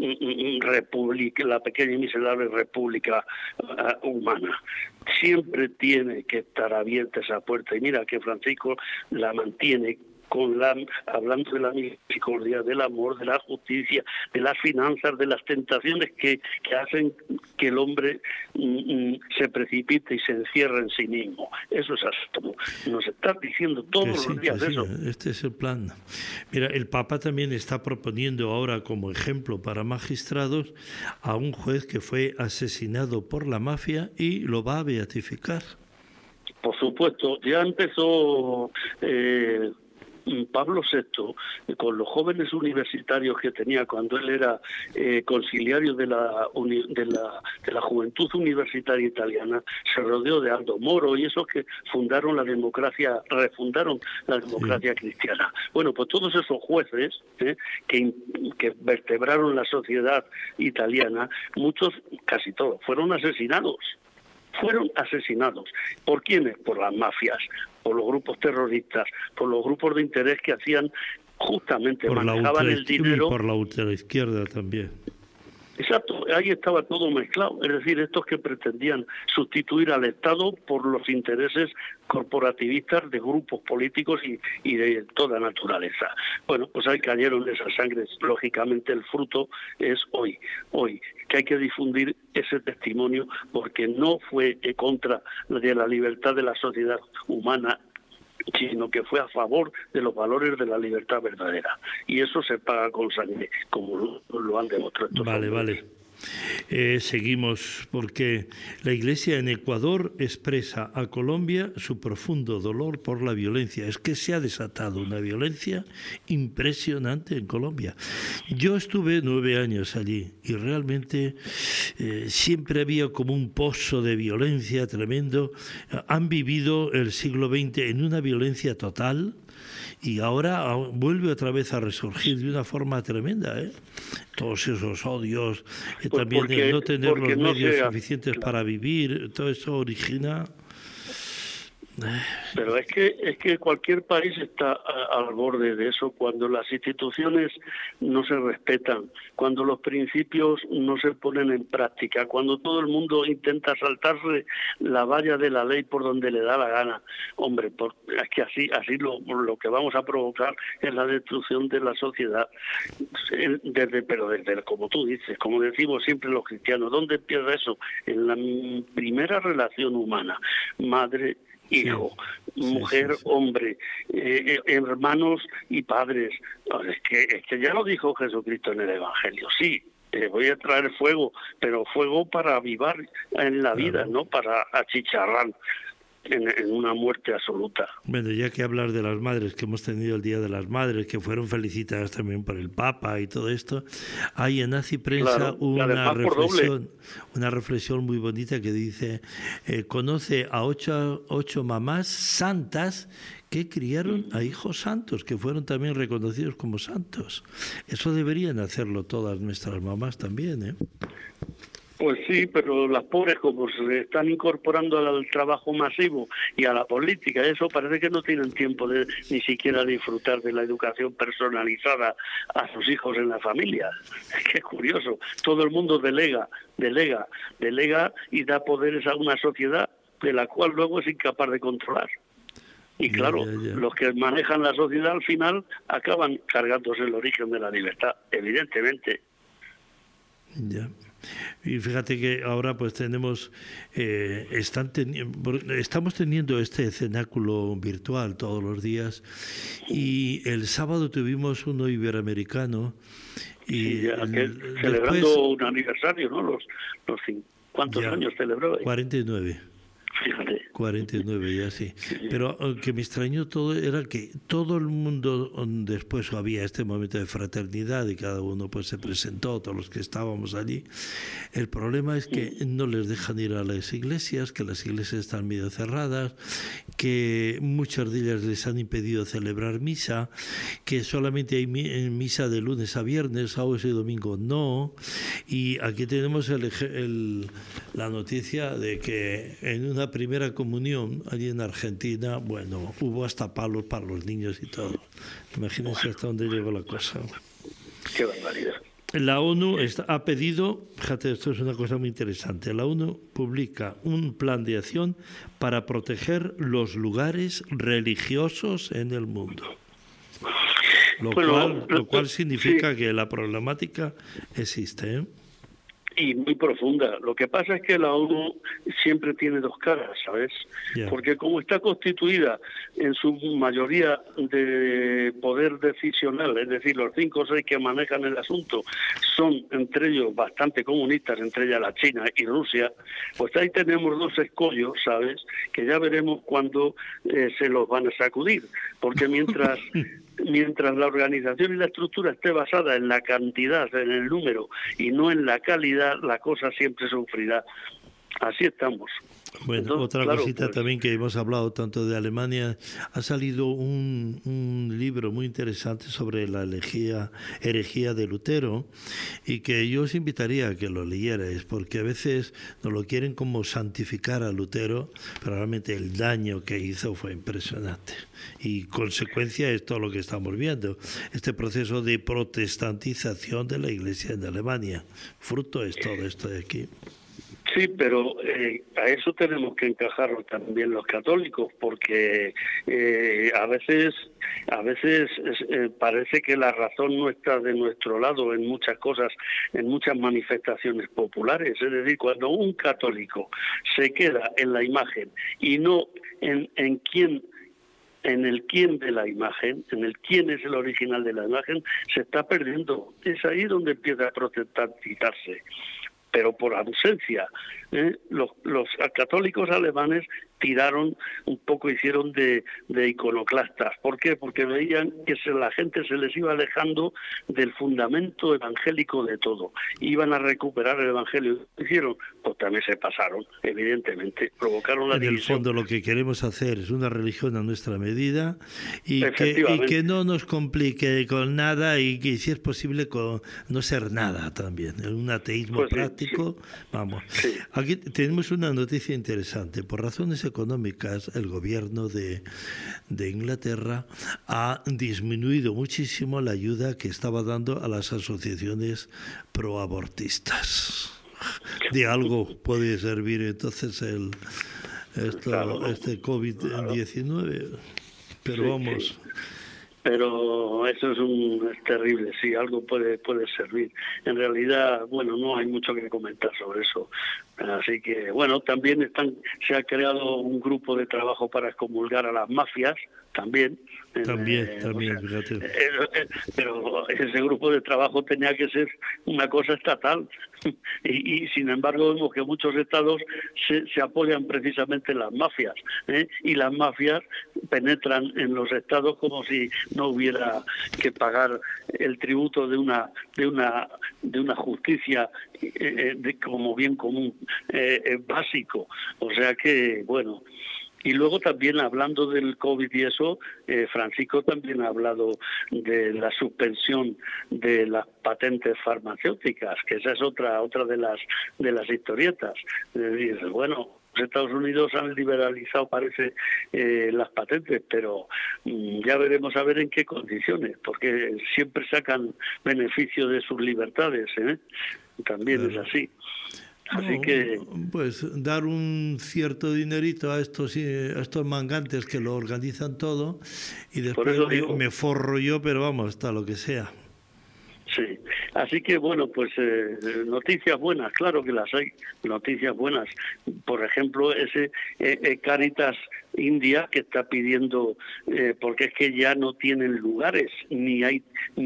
la pequeña y miserable república humana. Siempre tiene que estar abierta esa puerta, y mira que Francisco la mantiene hablando de la misericordia, del amor, de la justicia, de las finanzas, de las tentaciones que hacen que el hombre se precipite y se encierre en sí mismo. Eso es así. Nos está diciendo todos los días eso. Este es el plan. Mira, el Papa también está proponiendo ahora como ejemplo para magistrados a un juez que fue asesinado por la mafia y lo va a beatificar. Por supuesto, ya empezó Pablo VI, con los jóvenes universitarios que tenía cuando él era conciliario de la Juventud Universitaria Italiana, se rodeó de Aldo Moro y esos que refundaron la democracia cristiana. Bueno, pues todos esos jueces que vertebraron la sociedad italiana, muchos, casi todos, fueron asesinados. ¿Por quiénes? Por las mafias, por los grupos terroristas, por los grupos de interés que hacían justamente, manejaban el dinero. Y por la ultraizquierda también. Exacto, ahí estaba todo mezclado. Es decir, estos que pretendían sustituir al Estado por los intereses corporativistas de grupos políticos y de toda naturaleza. Bueno, pues ahí cayeron esas sangres. Lógicamente el fruto es hoy, que hay que difundir ese testimonio porque no fue contra de la libertad de la sociedad humana, sino que fue a favor de los valores de la libertad verdadera. Y eso se paga con sangre, como lo han demostrado estos hombres. Vale. Seguimos, porque la Iglesia en Ecuador expresa a Colombia su profundo dolor por la violencia. Es que se ha desatado una violencia impresionante en Colombia. Yo estuve 9 años allí y realmente siempre había como un pozo de violencia tremendo. Han vivido el siglo XX en una violencia total. Y ahora vuelve otra vez a resurgir de una forma tremenda, ¿eh? Todos esos odios, también el no tener los medios suficientes para vivir, todo eso origina... Pero es que cualquier país está al borde de eso cuando las instituciones no se respetan, cuando los principios no se ponen en práctica, cuando todo el mundo intenta saltarse la valla de la ley por donde le da la gana. Hombre, es que así lo que vamos a provocar es la destrucción de la sociedad. Pero desde, como tú dices, como decimos siempre los cristianos, ¿dónde empieza eso? En la primera relación humana, madre, hijo, mujer, hombre, hermanos y padres. Es que ya lo dijo Jesucristo en el Evangelio. Sí, voy a traer fuego, pero fuego para avivar en la vida, no para achicharrar en una muerte absoluta. Bueno, ya que hablar de las madres, que hemos tenido el Día de las Madres, que fueron felicitadas también por el Papa y todo esto, hay en Nazi Prensa una reflexión muy bonita que dice, conoce a ocho mamás santas que criaron a hijos santos, que fueron también reconocidos como santos. Eso deberían hacerlo todas nuestras mamás también, ¿eh? Pues sí, pero las pobres, como se están incorporando al trabajo masivo y a la política, eso parece que no tienen tiempo de ni siquiera disfrutar de la educación personalizada a sus hijos en la familia. Qué curioso. Todo el mundo delega y da poderes a una sociedad de la cual luego es incapaz de controlar. Y claro, los que manejan la sociedad al final acaban cargándose el origen de la libertad, evidentemente. Ya. Y fíjate que ahora pues tenemos estamos teniendo este cenáculo virtual todos los días y el sábado tuvimos uno iberoamericano y celebrando un aniversario, ¿no? ¿Cuántos años celebró? 49. Fíjate. 49 ya sí. Pero que me extrañó todo era que todo el mundo, después había este momento de fraternidad y cada uno pues se presentó, todos los que estábamos allí. El problema es que no les dejan ir a las iglesias, que las iglesias están medio cerradas, que muchas de ellas les han impedido celebrar misa, que solamente hay misa de lunes a viernes, sábados y domingo no. Y aquí tenemos la noticia de que en una primera comunión allí en Argentina, bueno, hubo hasta palos para los niños y todo. Imagínense hasta dónde llegó la cosa. Qué barbaridad. La ONU ha pedido, fíjate, esto es una cosa muy interesante, la ONU publica un plan de acción para proteger los lugares religiosos en el mundo. Lo cual significa que la problemática existe, ¿eh? Y muy profunda. Lo que pasa es que la ONU siempre tiene dos caras, ¿sabes? Porque como está constituida en su mayoría de poder decisional, es decir, los 5 o 6 que manejan el asunto son entre ellos bastante comunistas, entre ellas la China y Rusia, pues ahí tenemos 2 escollos, ¿sabes? Que ya veremos cuándo se los van a sacudir. Porque mientras la organización y la estructura esté basada en la cantidad, en el número y no en la calidad, la cosa siempre sufrirá. así estamos. Bueno, Entonces, otra claro, cosita pues, también que hemos hablado tanto de Alemania, ha salido un libro muy interesante sobre la herejía de Lutero, y que yo os invitaría a que lo leyerais, porque a veces nos lo quieren como santificar a Lutero, pero realmente el daño que hizo fue impresionante, y consecuencia es todo lo que estamos viendo, este proceso de protestantización de la Iglesia en Alemania. Fruto es todo esto de aquí. Sí, pero a eso tenemos que encajarlo también los católicos, porque a veces parece que la razón no está de nuestro lado en muchas cosas, en muchas manifestaciones populares. Es decir, cuando un católico se queda en la imagen y no en el quién de la imagen, en el quién es el original de la imagen, se está perdiendo. Es ahí donde empieza a protestantizarse. Pero por ausencia, los católicos alemanes tiraron un poco, hicieron de iconoclastas. ¿Por qué? Porque veían que la gente se les iba alejando del fundamento evangélico de todo. Iban a recuperar el evangelio. ¿Qué hicieron? Pues también se pasaron, evidentemente. Provocaron la división. En el fondo lo que queremos hacer es una religión a nuestra medida y que no nos complique con nada, y que si es posible con no ser nada también. Un ateísmo Pues sí, práctico. sí. Vamos. Sí. Aquí tenemos una noticia interesante. Por razones económicas, el gobierno de Inglaterra ha disminuido muchísimo la ayuda que estaba dando a las asociaciones proabortistas. De algo puede servir entonces este COVID-19, pero sí, vamos. Sí. Pero eso es terrible, sí, algo puede servir. En realidad, bueno, no hay mucho que comentar sobre eso. Así que, bueno, también se ha creado un grupo de trabajo para excomulgar a las mafias, también. Fíjate. Pero ese grupo de trabajo tenía que ser una cosa estatal. Y sin embargo vemos que muchos estados se apoyan precisamente en las mafias, y las mafias penetran en los estados como si no hubiera que pagar el tributo de una justicia como bien común básico. O sea que, bueno. Y luego también, hablando del COVID y eso, Francisco también ha hablado de la suspensión de las patentes farmacéuticas, que esa es otra de las historietas. Es decir, bueno, los Estados Unidos han liberalizado, parece, las patentes, pero ya veremos a ver en qué condiciones, porque siempre sacan beneficio de sus libertades, También claro. Es así. Así que pues dar un cierto dinerito a estos mangantes que lo organizan todo, y después me forro yo, pero vamos, hasta lo que sea. Sí, así que bueno, pues noticias buenas, claro que las hay, noticias buenas. Por ejemplo, ese Cáritas India que está pidiendo, porque es que ya no tienen lugares, ni hay,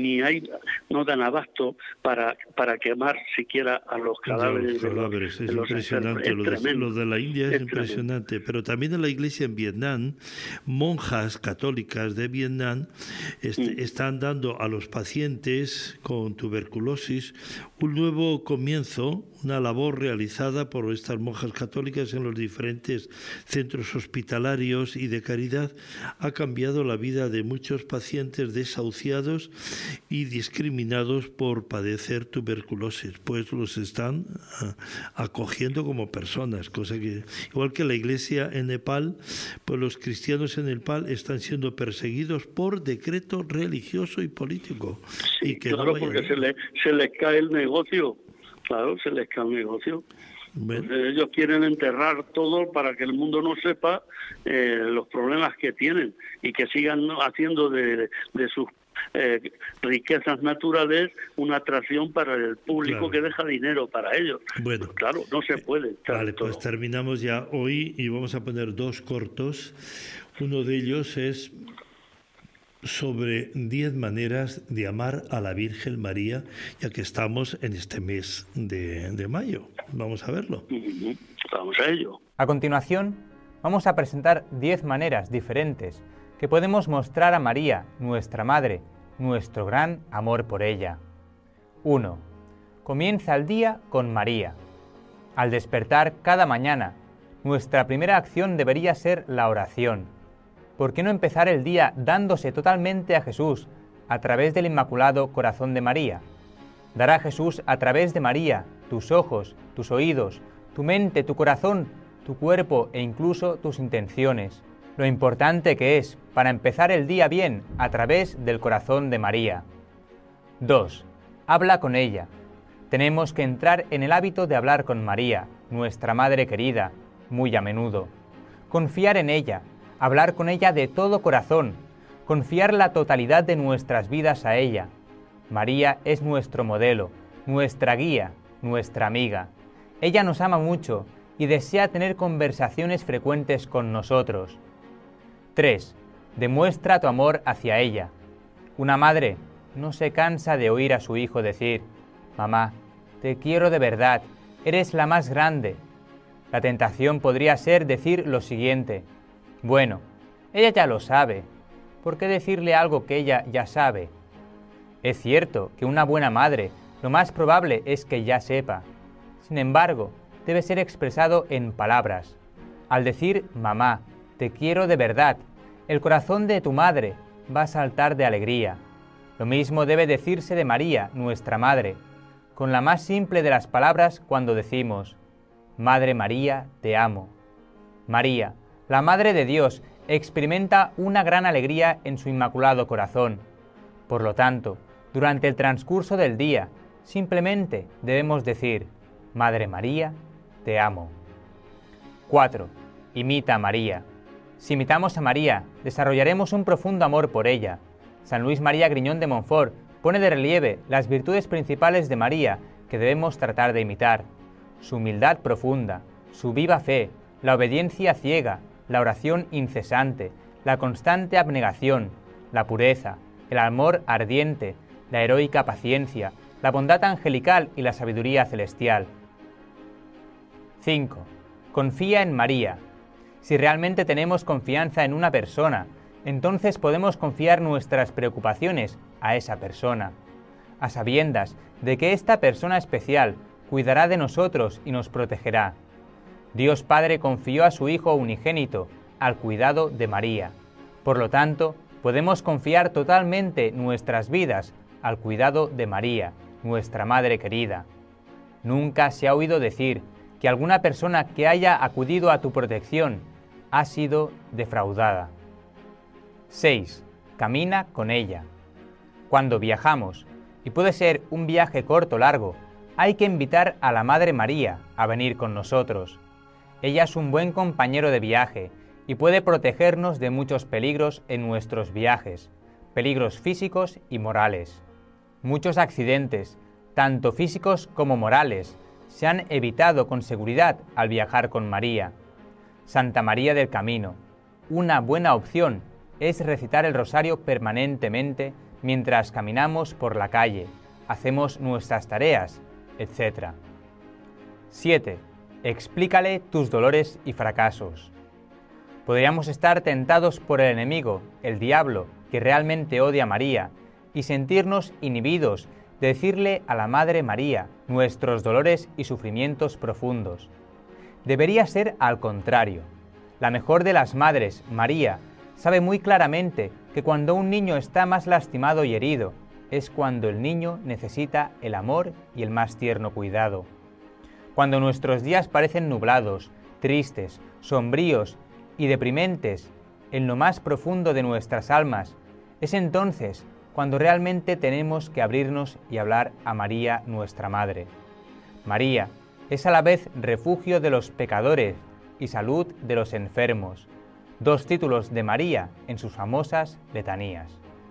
no dan abasto para quemar siquiera a los cadáveres. Es impresionante, lo de la India es impresionante. Pero también en la iglesia en Vietnam, monjas católicas de Vietnam están dando a los pacientes con tuberculosis un nuevo comienzo, una labor realizada por estas monjas católicas en los diferentes centros hospitalarios y de caridad. Ha cambiado la vida de muchos pacientes desahuciados y discriminados por padecer tuberculosis, pues los están acogiendo como personas, cosa que, igual que la iglesia en Nepal, pues los cristianos en Nepal están siendo perseguidos por decreto religioso y político. Sí, y que claro, porque se les cae el negocio. Claro, se les cae el negocio. Bueno. Ellos quieren enterrar todo para que el mundo no sepa los problemas que tienen, y que sigan haciendo de sus riquezas naturales una atracción para el público, claro, que deja dinero para ellos. Bueno, pues claro, no se puede. Vale, pues terminamos ya hoy y vamos a poner dos cortos. Uno de ellos es sobre 10 maneras de amar a la Virgen María, ya que estamos en este mes de mayo. Vamos a verlo. Vamos a ello. A continuación, vamos a presentar 10 maneras diferentes que podemos mostrar a María, nuestra Madre, nuestro gran amor por ella. 1. Comienza el día con María. Al despertar cada mañana, nuestra primera acción debería ser la oración. ¿Por qué no empezar el día dándose totalmente a Jesús a través del Inmaculado Corazón de María? Dar a Jesús a través de María tus ojos, tus oídos, tu mente, tu corazón, tu cuerpo e incluso tus intenciones. Lo importante que es para empezar el día bien a través del corazón de María. 2. Habla con ella. Tenemos que entrar en el hábito de hablar con María, nuestra Madre querida, muy a menudo. Confiar en ella, hablar con ella de todo corazón, confiar la totalidad de nuestras vidas a ella. María es nuestro modelo, nuestra guía, nuestra amiga. Ella nos ama mucho y desea tener conversaciones frecuentes con nosotros. 3. Demuestra tu amor hacia ella. Una madre no se cansa de oír a su hijo decir: «Mamá, te quiero de verdad, eres la más grande». La tentación podría ser decir lo siguiente: «Bueno, ella ya lo sabe, ¿por qué decirle algo que ella ya sabe?». Es cierto que una buena madre lo más probable es que ya sepa. Sin embargo, debe ser expresado en palabras. Al decir «Mamá, te quiero de verdad», el corazón de tu madre va a saltar de alegría. Lo mismo debe decirse de María, nuestra madre, con la más simple de las palabras cuando decimos: «Madre María, te amo». María, la Madre de Dios, experimenta una gran alegría en su Inmaculado Corazón. Por lo tanto, durante el transcurso del día, simplemente debemos decir: «Madre María, te amo». 4. Imita a María. Si imitamos a María, desarrollaremos un profundo amor por ella. San Luis María Griñón de Montfort pone de relieve las virtudes principales de María que debemos tratar de imitar: su humildad profunda, su viva fe, la obediencia ciega, la oración incesante, la constante abnegación, la pureza, el amor ardiente, la heroica paciencia, la bondad angelical y la sabiduría celestial. 5. Confía en María. Si realmente tenemos confianza en una persona, entonces podemos confiar nuestras preocupaciones a esa persona, a sabiendas de que esta persona especial cuidará de nosotros y nos protegerá. Dios Padre confió a su Hijo unigénito al cuidado de María. Por lo tanto, podemos confiar totalmente nuestras vidas al cuidado de María, nuestra Madre querida. Nunca se ha oído decir que alguna persona que haya acudido a tu protección ha sido defraudada. 6. Camina con ella. Cuando viajamos, y puede ser un viaje corto o largo, hay que invitar a la Madre María a venir con nosotros. Ella es un buen compañero de viaje y puede protegernos de muchos peligros en nuestros viajes, peligros físicos y morales. Muchos accidentes, tanto físicos como morales, se han evitado con seguridad al viajar con María. Santa María del Camino. Una buena opción es recitar el rosario permanentemente mientras caminamos por la calle, hacemos nuestras tareas, etc. 7. Explícale tus dolores y fracasos. Podríamos estar tentados por el enemigo, el diablo, que realmente odia a María, y sentirnos inhibidos de decirle a la Madre María nuestros dolores y sufrimientos profundos. Debería ser al contrario. La mejor de las madres, María, sabe muy claramente que cuando un niño está más lastimado y herido, es cuando el niño necesita el amor y el más tierno cuidado. Cuando nuestros días parecen nublados, tristes, sombríos y deprimentes en lo más profundo de nuestras almas, es entonces cuando realmente tenemos que abrirnos y hablar a María, nuestra Madre. María es a la vez refugio de los pecadores y salud de los enfermos, 2 títulos de María en sus famosas letanías.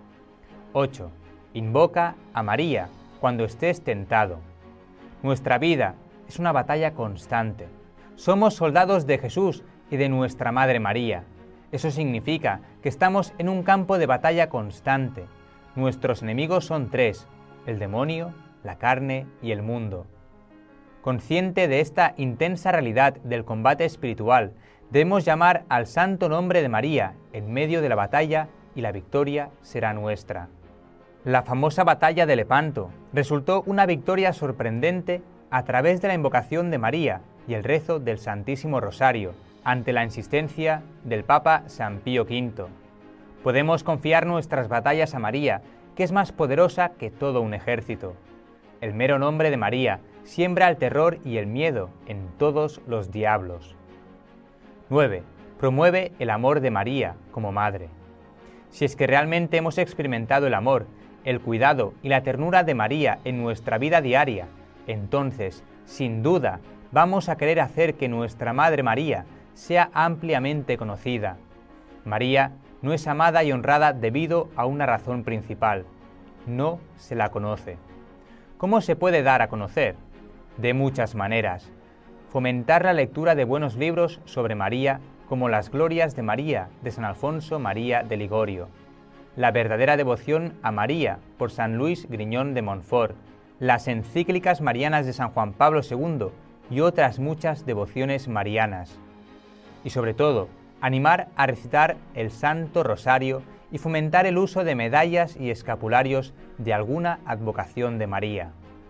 8. Invoca a María cuando estés tentado. Nuestra vida es una batalla constante. Somos soldados de Jesús y de nuestra Madre María. Eso significa que estamos en un campo de batalla constante. Nuestros enemigos son 3, el demonio, la carne y el mundo. Consciente de esta intensa realidad del combate espiritual, debemos llamar al santo nombre de María en medio de la batalla y la victoria será nuestra. La famosa batalla de Lepanto resultó una victoria sorprendente a través de la invocación de María y el rezo del Santísimo Rosario, ante la insistencia del Papa San Pío V. Podemos confiar nuestras batallas a María, que es más poderosa que todo un ejército. El mero nombre de María siembra el terror y el miedo en todos los diablos. 9. Promueve el amor de María como madre. Si es que realmente hemos experimentado el amor, el cuidado y la ternura de María en nuestra vida diaria, entonces, sin duda, vamos a querer hacer que nuestra Madre María sea ampliamente conocida. María no es amada y honrada debido a una razón principal: no se la conoce. ¿Cómo se puede dar a conocer? De muchas maneras. Fomentar la lectura de buenos libros sobre María, como Las Glorias de María, de San Alfonso María de Ligorio, La verdadera devoción a María, por San Luis Griñón de Montfort, las encíclicas marianas de San Juan Pablo II y otras muchas devociones marianas. Y sobre todo, animar a recitar el Santo Rosario y fomentar el uso de medallas y escapularios de alguna advocación de María.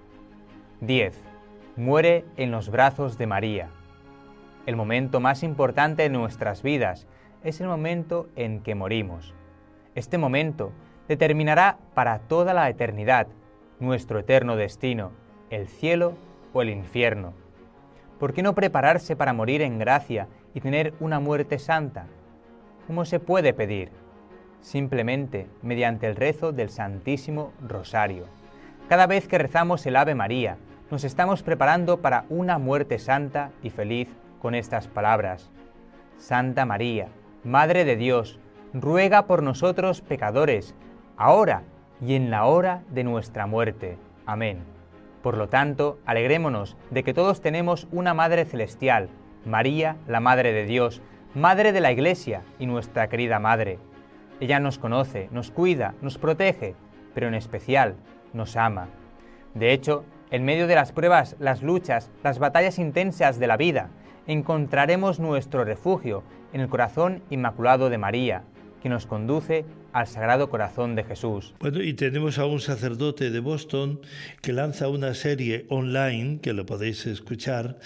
10. Muere en los brazos de María. El momento más importante de nuestras vidas es el momento en que morimos. Este momento determinará para toda la eternidad nuestro eterno destino, el cielo o el infierno. ¿Por qué no prepararse para morir en gracia y tener una muerte santa? ¿Cómo se puede pedir? Simplemente mediante el rezo del Santísimo Rosario. Cada vez que rezamos el Ave María, nos estamos preparando para una muerte santa y feliz con estas palabras: Santa María, Madre de Dios, ruega por nosotros pecadores, ahora y en la hora de nuestra muerte. Amén. Por lo tanto, alegrémonos de que todos tenemos una Madre Celestial, María, la Madre de Dios, Madre de la Iglesia y nuestra querida Madre. Ella nos conoce, nos cuida, nos protege, pero en especial nos ama. De hecho, en medio de las pruebas, las luchas, las batallas intensas de la vida, encontraremos nuestro refugio en el corazón inmaculado de María, que nos conduce al Sagrado Corazón de Jesús. Bueno, y tenemos a un sacerdote de Boston que lanza una serie online, que lo podéis escuchar,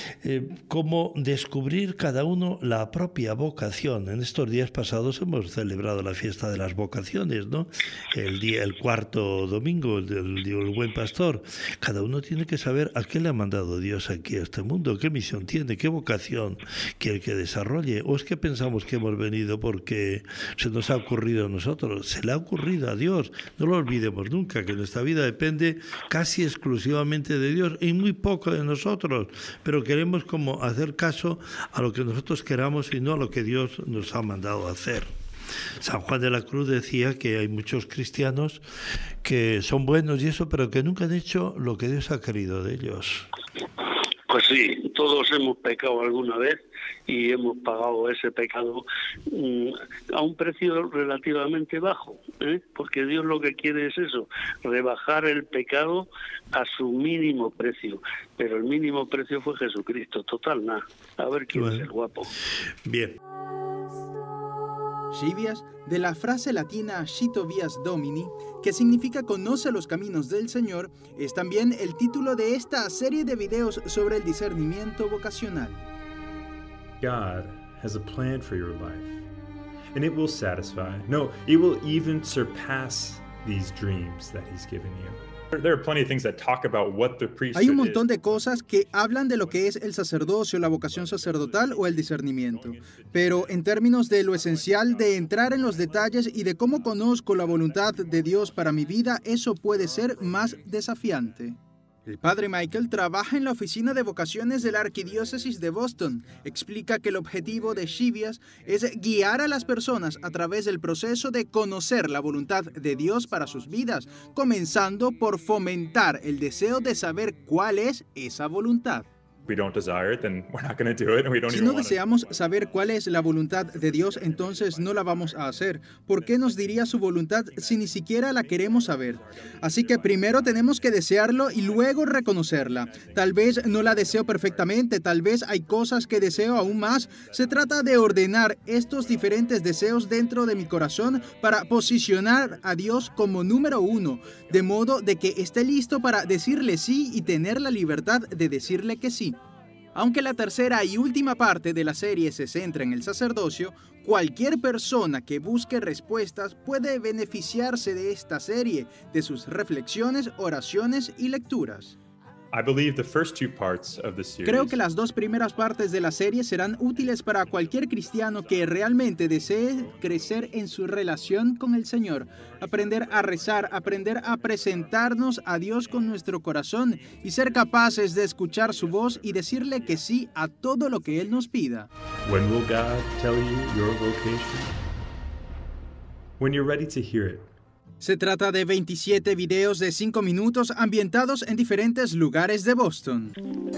cómo descubrir cada uno la propia vocación. En estos días pasados hemos celebrado la fiesta de las vocaciones, ¿no? El cuarto domingo del Buen Pastor. Cada uno tiene que saber a qué le ha mandado Dios aquí a este mundo, qué misión tiene, qué vocación quiere que desarrolle. ¿O es que pensamos que hemos venido porque se nos ha ocurrido a nosotros? Se le ha ocurrido a Dios. No lo olvidemos nunca, que nuestra vida depende casi exclusivamente de Dios y muy poco de nosotros, pero queremos como hacer caso a lo que nosotros queramos y no a lo que Dios nos ha mandado a hacer. San Juan de la Cruz decía que hay muchos cristianos que son buenos y eso, pero que nunca han hecho lo que Dios ha querido de ellos. Pues sí, todos hemos pecado alguna vez y hemos pagado ese pecado a un precio relativamente bajo, porque Dios lo que quiere es eso, rebajar el pecado a su mínimo precio, pero el mínimo precio fue Jesucristo, total, nada. A ver quién es el guapo. Bien. Scivias, de la frase latina Cito Vias Domini, que significa conoce los caminos del Señor, es también el título de esta serie de videos sobre el discernimiento vocacional. God has a plan for your life, and it will satisfy. No, it will even surpass these dreams that He's given you. Hay un montón de cosas que hablan de lo que es el sacerdocio, la vocación sacerdotal o el discernimiento. Pero en términos de lo esencial de entrar en los detalles y de cómo conozco la voluntad de Dios para mi vida, eso puede ser más desafiante. El padre Michael trabaja en la oficina de vocaciones de la Arquidiócesis de Boston. Explica que el objetivo de Scivias es guiar a las personas a través del proceso de conocer la voluntad de Dios para sus vidas, comenzando por fomentar el deseo de saber cuál es esa voluntad. Si no deseamos saber cuál es la voluntad de Dios, entonces no la vamos a hacer. ¿Por qué nos diría su voluntad si ni siquiera la queremos saber? Así que primero tenemos que desearlo y luego reconocerla. Tal vez no la deseo perfectamente, tal vez hay cosas que deseo aún más. Se trata de ordenar estos diferentes deseos dentro de mi corazón para posicionar a Dios como número uno, de modo de que esté listo para decirle sí y tener la libertad de decirle que sí. Aunque la tercera y última parte de la serie se centra en el sacerdocio, cualquier persona que busque respuestas puede beneficiarse de esta serie, de sus reflexiones, oraciones y lecturas. I believe the first two parts of the series Creo que las dos primeras partes de la serie serán útiles para cualquier cristiano que realmente desee crecer en su relación con el Señor, aprender a rezar, aprender a presentarnos a Dios con nuestro corazón y ser capaces de escuchar su voz y decirle que sí a todo lo que Él nos pida. When will God tell you your vocation? When you're ready to hear it. Se trata de 27 videos de 5 minutos ambientados en diferentes lugares de Boston.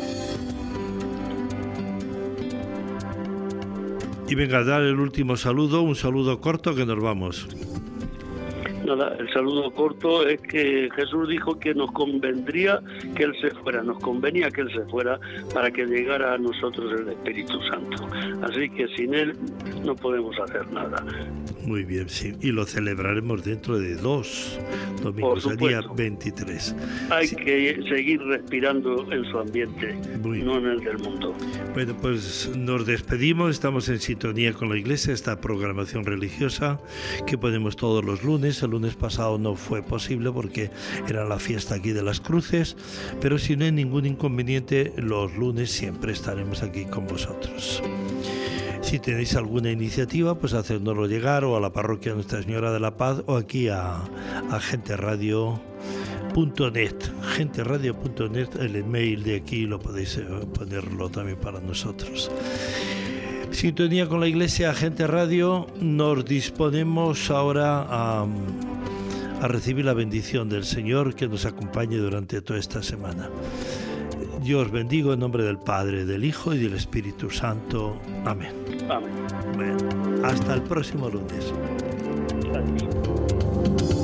Y venga, dar el último saludo, un saludo corto que nos vamos. Nada, el saludo corto es que Jesús dijo que nos convendría que Él se fuera, nos convenía que Él se fuera para que llegara a nosotros el Espíritu Santo. Así que sin Él no podemos hacer nada. Muy bien, sí. Y lo celebraremos dentro de 2 domingos, el día 23. Hay que seguir respirando en su ambiente, no en el del mundo. Bueno, pues nos despedimos. Estamos en sintonía con la Iglesia, esta programación religiosa que ponemos todos los lunes. El lunes pasado no fue posible porque era la fiesta aquí de las Cruces, pero si no hay ningún inconveniente, los lunes siempre estaremos aquí con vosotros. Si tenéis alguna iniciativa, pues hacednoslo llegar o a la parroquia Nuestra Señora de la Paz o aquí a genteradio.net. Genteradio.net, el email de aquí lo podéis ponerlo también para nosotros. Sintonía con la Iglesia, Gente Radio. Nos disponemos ahora a recibir la bendición del Señor que nos acompañe durante toda esta semana. Yo os bendigo en nombre del Padre, del Hijo y del Espíritu Santo. Amén. Amén. Bueno, hasta el próximo lunes. Adiós.